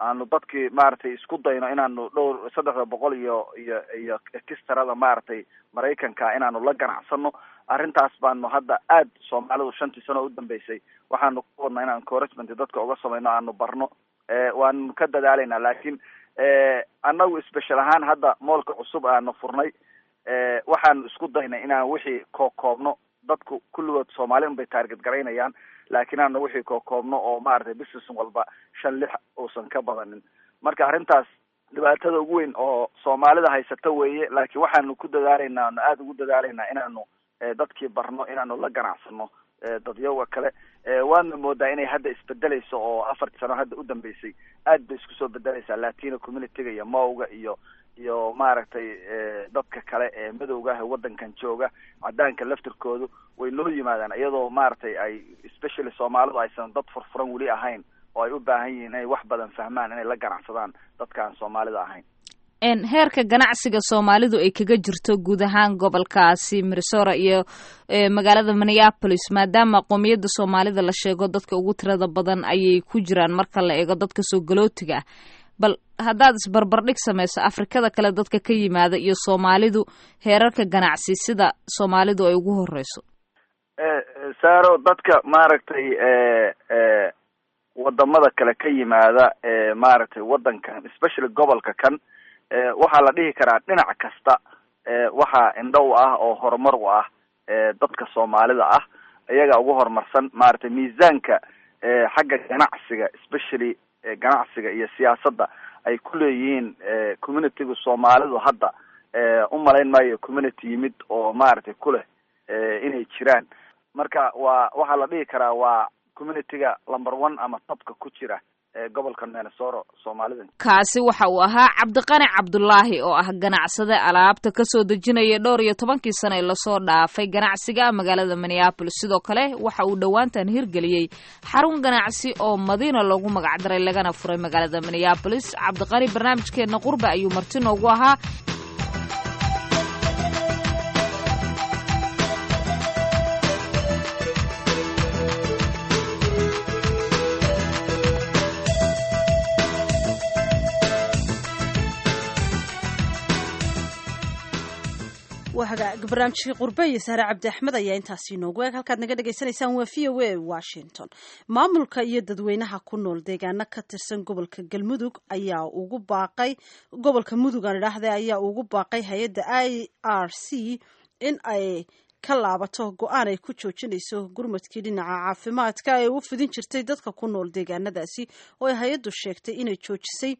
aanu dadkii maaragtay isku dayno inaanu dhowr saddexda boqol iyo iyo iyo kistarada maaragtay maraykanka inaanu la ganacsano. arrintaas baanu hadda aad soomaalidu shantii sano u dambeysay waxaanu ku wadnaa inaan encouragement dadka uga samayno aanu barno waanu ka dadaalaynaa. laakiin annagu special ahaan hadda moolka cusub aanu furnay waxaanu isku daynay inaan wixii kookoobno. dadku kulligood soomaali un bay target garaynayaan, laakiin aanu wixii kookoobno oo maaragtay business walba shan lix uusan ka badanin. marka arrintaas dhibaatada ugu weyn oo soomaalida haysata weeye. laakiin waxaanu ku dadaalaynaa aanu aada ugu dadaalaynaa inaanu dadkii barno inaanu la ganacsano dadyaga kale. waadna moodaa inay hadda isbedelayso oo afartii sano hadda u dambeysay aad bay isku soo bedelaysaa latino communityga iyo mawga iyo iyo maaragtay dadka kale ee madowga ah wadankan jooga cadaanka laftirkoodu way noo yimaadaan iyadoo maaragtay ay especially soomaalidu aysan dad furfuran weli ahayn oo ay u baahan yihiin inay wax badan fahmaan inay la ganacsadaan dadkaan soomaalida ahayn.
heerka ganacsiga soomaalidu ay kaga jirto guud ahaan gobolkaasi Minnesota iyo magaalada Minneapolis, maadaama qowmiyadda soomaalida la sheego dadka ugu tirada badan ayay ku jiraan marka la eego dadka soo galootiga ah. bal haddaad isbarbardhig samayso Afrikada kale dadka ka yimaada iyo soomaalidu heerarka ganacsi sida soomaalidu ay ugu horeyso.
saaro dadka maaragtay wadamada kale ka yimaada maaragtay wadankan especially gobolka kan waxaa la dhihi karaa dhinac kasta waxaa indhow ah oo horumar u ah dadka soomaalida ah iyaga ugu horumarsan maaragtay miisaanka xagga ganacsiga especially ganacsiga iyo siyaasadda ay ku leeyihiin communityga soomaalidu hadda u malayn maayo community yimid oo maaragtay ku leh inay jiraan. marka waa waxaa la dhihi karaa waa communityga number one ama topka ku jira gobolka Minnesota Soomaalida.
kaasi waxa uu ahaa Cabdiqani Cabdullaahi oo ah ganacsade alaabta ka soo dejinaya dhowr iyo tobankii sano ee lasoo dhaafay ganacsiga magaalada Minneapolis. sidoo kale waxa uu dhawaantan hirgeliyay xarun ganacsi oo Madiina loogu magac daray lagana furay magaalada Minneapolis. Cabdiqani barnaamijkeena qurba ayuu marti noogu ahaa.
barnaamijkii qurbe iyo Sahra Cabdi Axmed ayaa intaasi noogu eeg. halkaad naga dhageysanaysaan waa V O A Washington. maamulka iyo dadweynaha ku nool deegaano ka tirsan gobolka Galmudug ayaa ugu baaqay gobolka Mudug aan idhaahday ayaa ugu baaqay hay'adda I R C in ay ka laabato go-aan ay ku joojinayso gurmadkii dhinaca caafimaadka ee u fidin jirtay dadka ku nool deegaanadaasi oo ay hay-addu sheegtay inay joojisay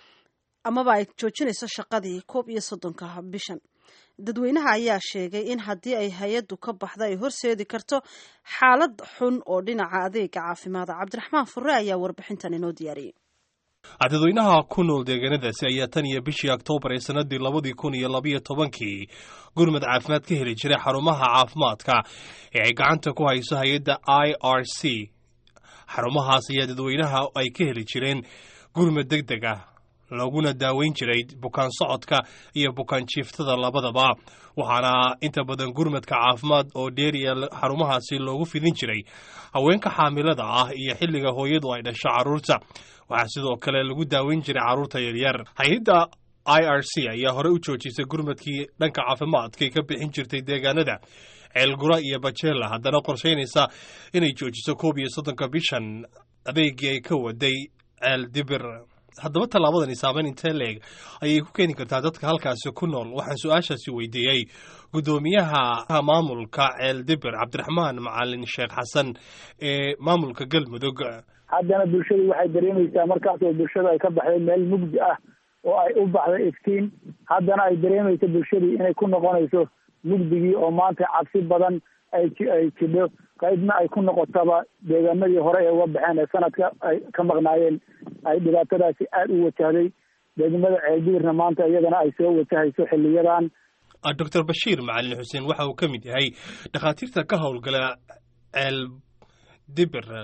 amaba ay joojinayso shaqadii koob iyo soddonka bishan. dadweynaha ayaa sheegay in haddii ay hay-addu ka baxda ay horseedi karto xaalad xun oo dhinaca adeega caafimaada. Cabdiraxmaan Furre ayaa warbixintan inoo diyaariyey.
dadweynaha ku nool deegaanadaasi ayaa tan iyo bishii Oktoobar ee sanadii labadii kun iyo labiyo tobankii gurmad caafimaad ka heli jiray xarumaha caafimaadka ee ay gacanta ku hayso hay-adda I R C. xarumahaas ayaa dadweynaha ay ka heli jireen gurmad degdeg ah looguna daaweyn jiray bukaan socodka iyo bukaan jiiftada labadaba. waxaana inta badan gurmadka caafimaad oo dheeriya xarumahaasi loogu fidin jiray haweenka xaamilada ah iyo xilliga hooyadu ay dhasho carruurta. waxaa sidoo kale lagu daaweyn jiray carruurta yaryar. hay-adda I R C ayaa hore u joojisay gurmadkii dhanka caafimaadka ka bixin jirtay deegaanada ceelgura iyo bajeela, haddana qorshaynaysa inay joojiso koob iyo soddonka bishan adeegii ay ka waday ceel dibir. haddaba tallaabadani saameyn intee leeg ayay ku keeni kartaa dadka halkaasi ku nool? waxaan su-aashaasi weydiiyey guddoomiyaha maamulka ceel dibir Cabdiraxmaan Macalin Sheekh Xasan ee maamulka Galmudug.
haddana bulshadu waxay dareemaysaa markaas oo bulshada ay ka baxday meel mugdi ah oo ay u baxday iftiin. haddana ay dareemayso bulshadii inay ku noqonayso mugdigii oo maanta cabsi badan ay ay jidho qaybna ay ku noqotaba deegaanadii hore ee uga baxeen ee sanadka ay ka maqnaayeen ay dhibaatadaasi aada u wajahday. degmada ceeldiirna maanta iyagana ay soo wajahayso xiliyadan.
doctor Bashiir Macalin Xuseen waxa uu ka mid yahay dhakhaatiirta ka howlgala ceel dibir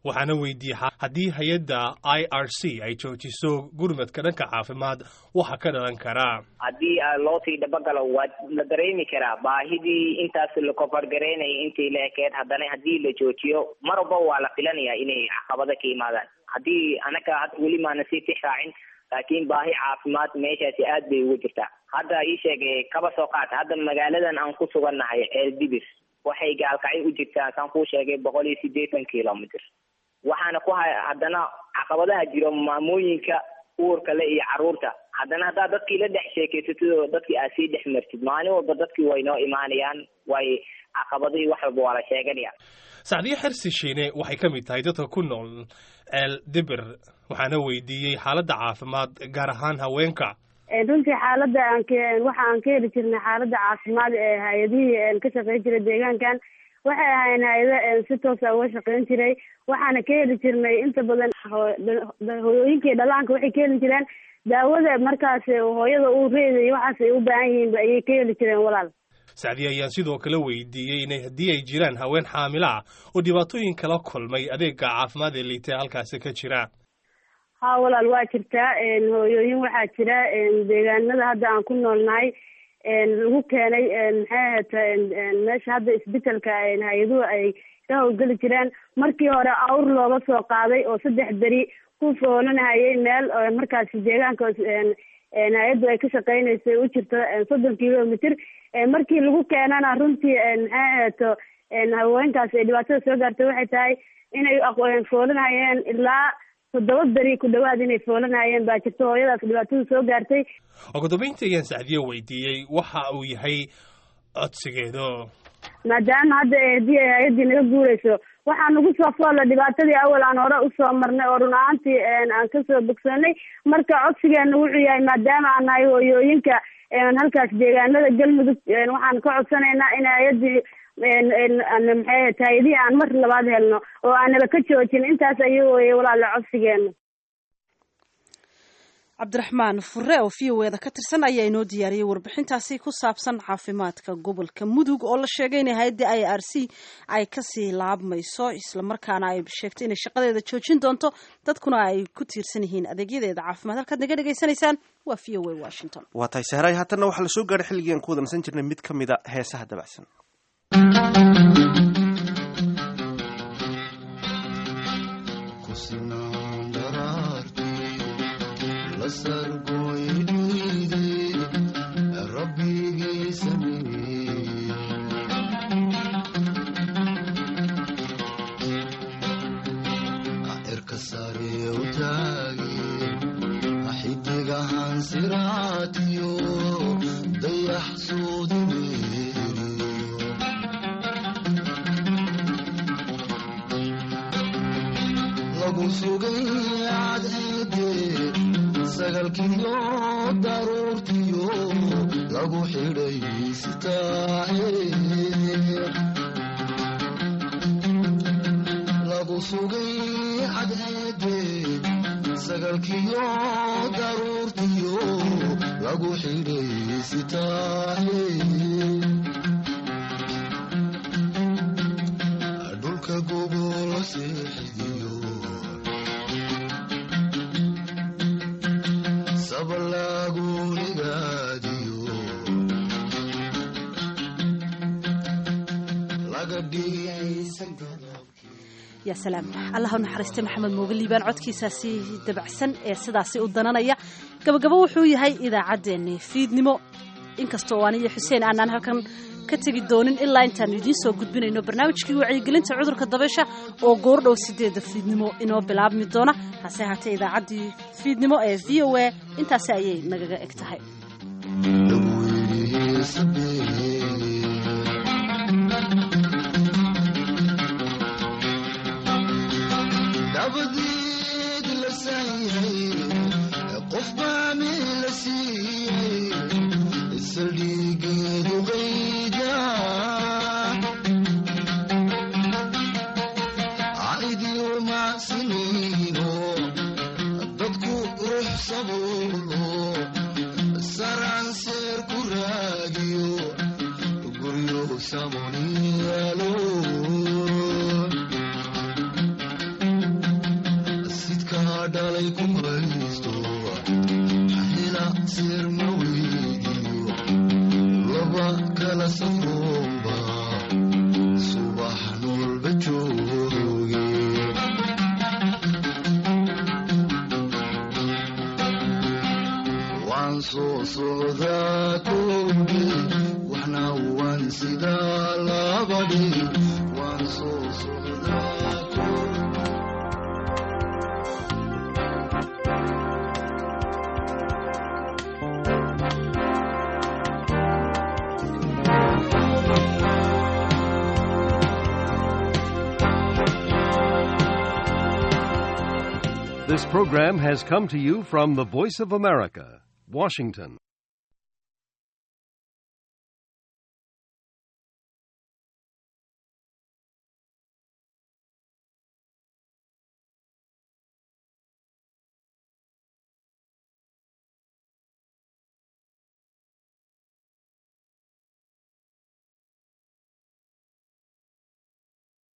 waxaana weydiiyey haddii hay-adda I R C ay joojiso gurmadka dhanka caafimaad waxa ka dhalan karaa.
haddii loo sii dhabagalo waa la dareemi karaa baahidii intaas la kofargareynaya intii la ekeed haddana haddii la joojiyo mar walba waa la filanayaa inay caqabado ka yimaadaan haddii anaka hadda weli maana sii tixraacin laakiin baahi caafimaad meeshaasi aad bay ugu jirtaa. hadda ii sheegay kaba soo qaata hadda magaaladan aan ku sugannahay Eldibis waxay gaalkacyo u jirtaa saan kuu sheegay boqol iyo siddeetan kilomitr waxaana ku haddana caqabadaha jiro maamooyinka uurka le iyo caruurta haddana haddaa dadkii la dhex sheekeysatid oo dadkii aad sii dhex martid maalin walba dadkii way noo imaanayaan way caqabadihii wax walba waa la sheeganaya.
Sacdiye Xirsi Shiine waxay ka mid tahay dadka ku nool Eldibir waxaana weydiiyey xaaladda caafimaad gaar ahaan haweenka.
runtii xaaladda aan waxa aan ka heli jirnay xaaladda caafimaad ee hay-adihii ka shaqeyn jiray deegaankan waxay ahayn hay-ada si toos ah uga shaqeyn jiray waxaana ka heli jirnay inta badan hooyooyinkii dhalaanka waxay ka heli jireen daawada markaas hooyada uu reeday waxaas ay u baahan yihiin ayay ka heli jireen walaal.
Sacdiye ayaan sidoo kale weydiiyey inay haddii ay jiraan haween xaamilo ah oo dhibaatooyin kala kulmay adeega caafimaad ee liitay halkaasi ka jira.
ha walaal waa jirtaa hooyooyin waxaa jira deegaanada hadda aan ku noolnahay lagu keenay maxay ahata meesha hadda isbitaalka hay-aduhu ay ka howlgeli jireen markii hore awr looga soo qaaday oo saddex beri ku foolanahayay meel markaasi deegaanka hay-addu ay ka shaqeynaysay u jirto soddon kilomitr markii lagu keenana runtii maxay ahato haweenkaas ay dhibaatada soo gaartay waxay tahay inay foolanahayeen ilaa toddoba beri ku dhawaad inay foolanayeen baa jirta hooyadaas dhibaatada soo gaartay.
ugu dambeyntii ayaan Sacdiye weydiiyey waxa uu yahay codsigeedu
maadaama hadda haddii ay hay-addii naga guurayso waxaan ugu soo foolla dhibaatadii awal aan hore usoo marnay oo run ahaantii aan kasoo bogsoonay marka codsigeena wuxuu yahay maadaama aan nahay hooyooyinka halkaas deegaanada galmudug waxaan ka codsanaynaa in hay-addii maxay hay-adihii aan mar labaad helno oo aanala ka joojin intaas ayuu weye walaala codsigeena.
cabdiraxmaan fure oo v o eda ka tirsan ayaa inoo diyaariyey warbixintaasi ku saabsan caafimaadka gobolka mudug oo la sheegay in hay-adda I R C ay kasii laabmayso islamarkaana ay sheegtay inay shaqadeeda joojin doonto dadkuna ay ku tiirsan yihiin adeegyadeeda caafimaad. halkaad naga dhegaysanaysaan waa v o a Washington.
waa tahay sahray haatanna waxaa la soo gaaray xilligii aan ku wadansan jirnay mid ka mida heesaha dabacsan.
يا سلام الله نحرسته محمد موغلي بان codkiisaasi dabacsan ee sidaasi u dananaya gabagabo wuxuu yahay idaacadeena fiidnimo inkastoo aan iyo Xuseen aanan halkan ka tagi doonin ilaa intaan idin soo gudbinayno barnaamijkii wacyigelinta cudurka dabaysha oo goordhow sideeda fiidnimo inoo bilaabmi doona hase haatee idaacadii fiidnimo ee V O A intaas ayay nagaga eg tahay.
Saraan seer ku raadiyo
This program has come to you from the Voice of America, Washington.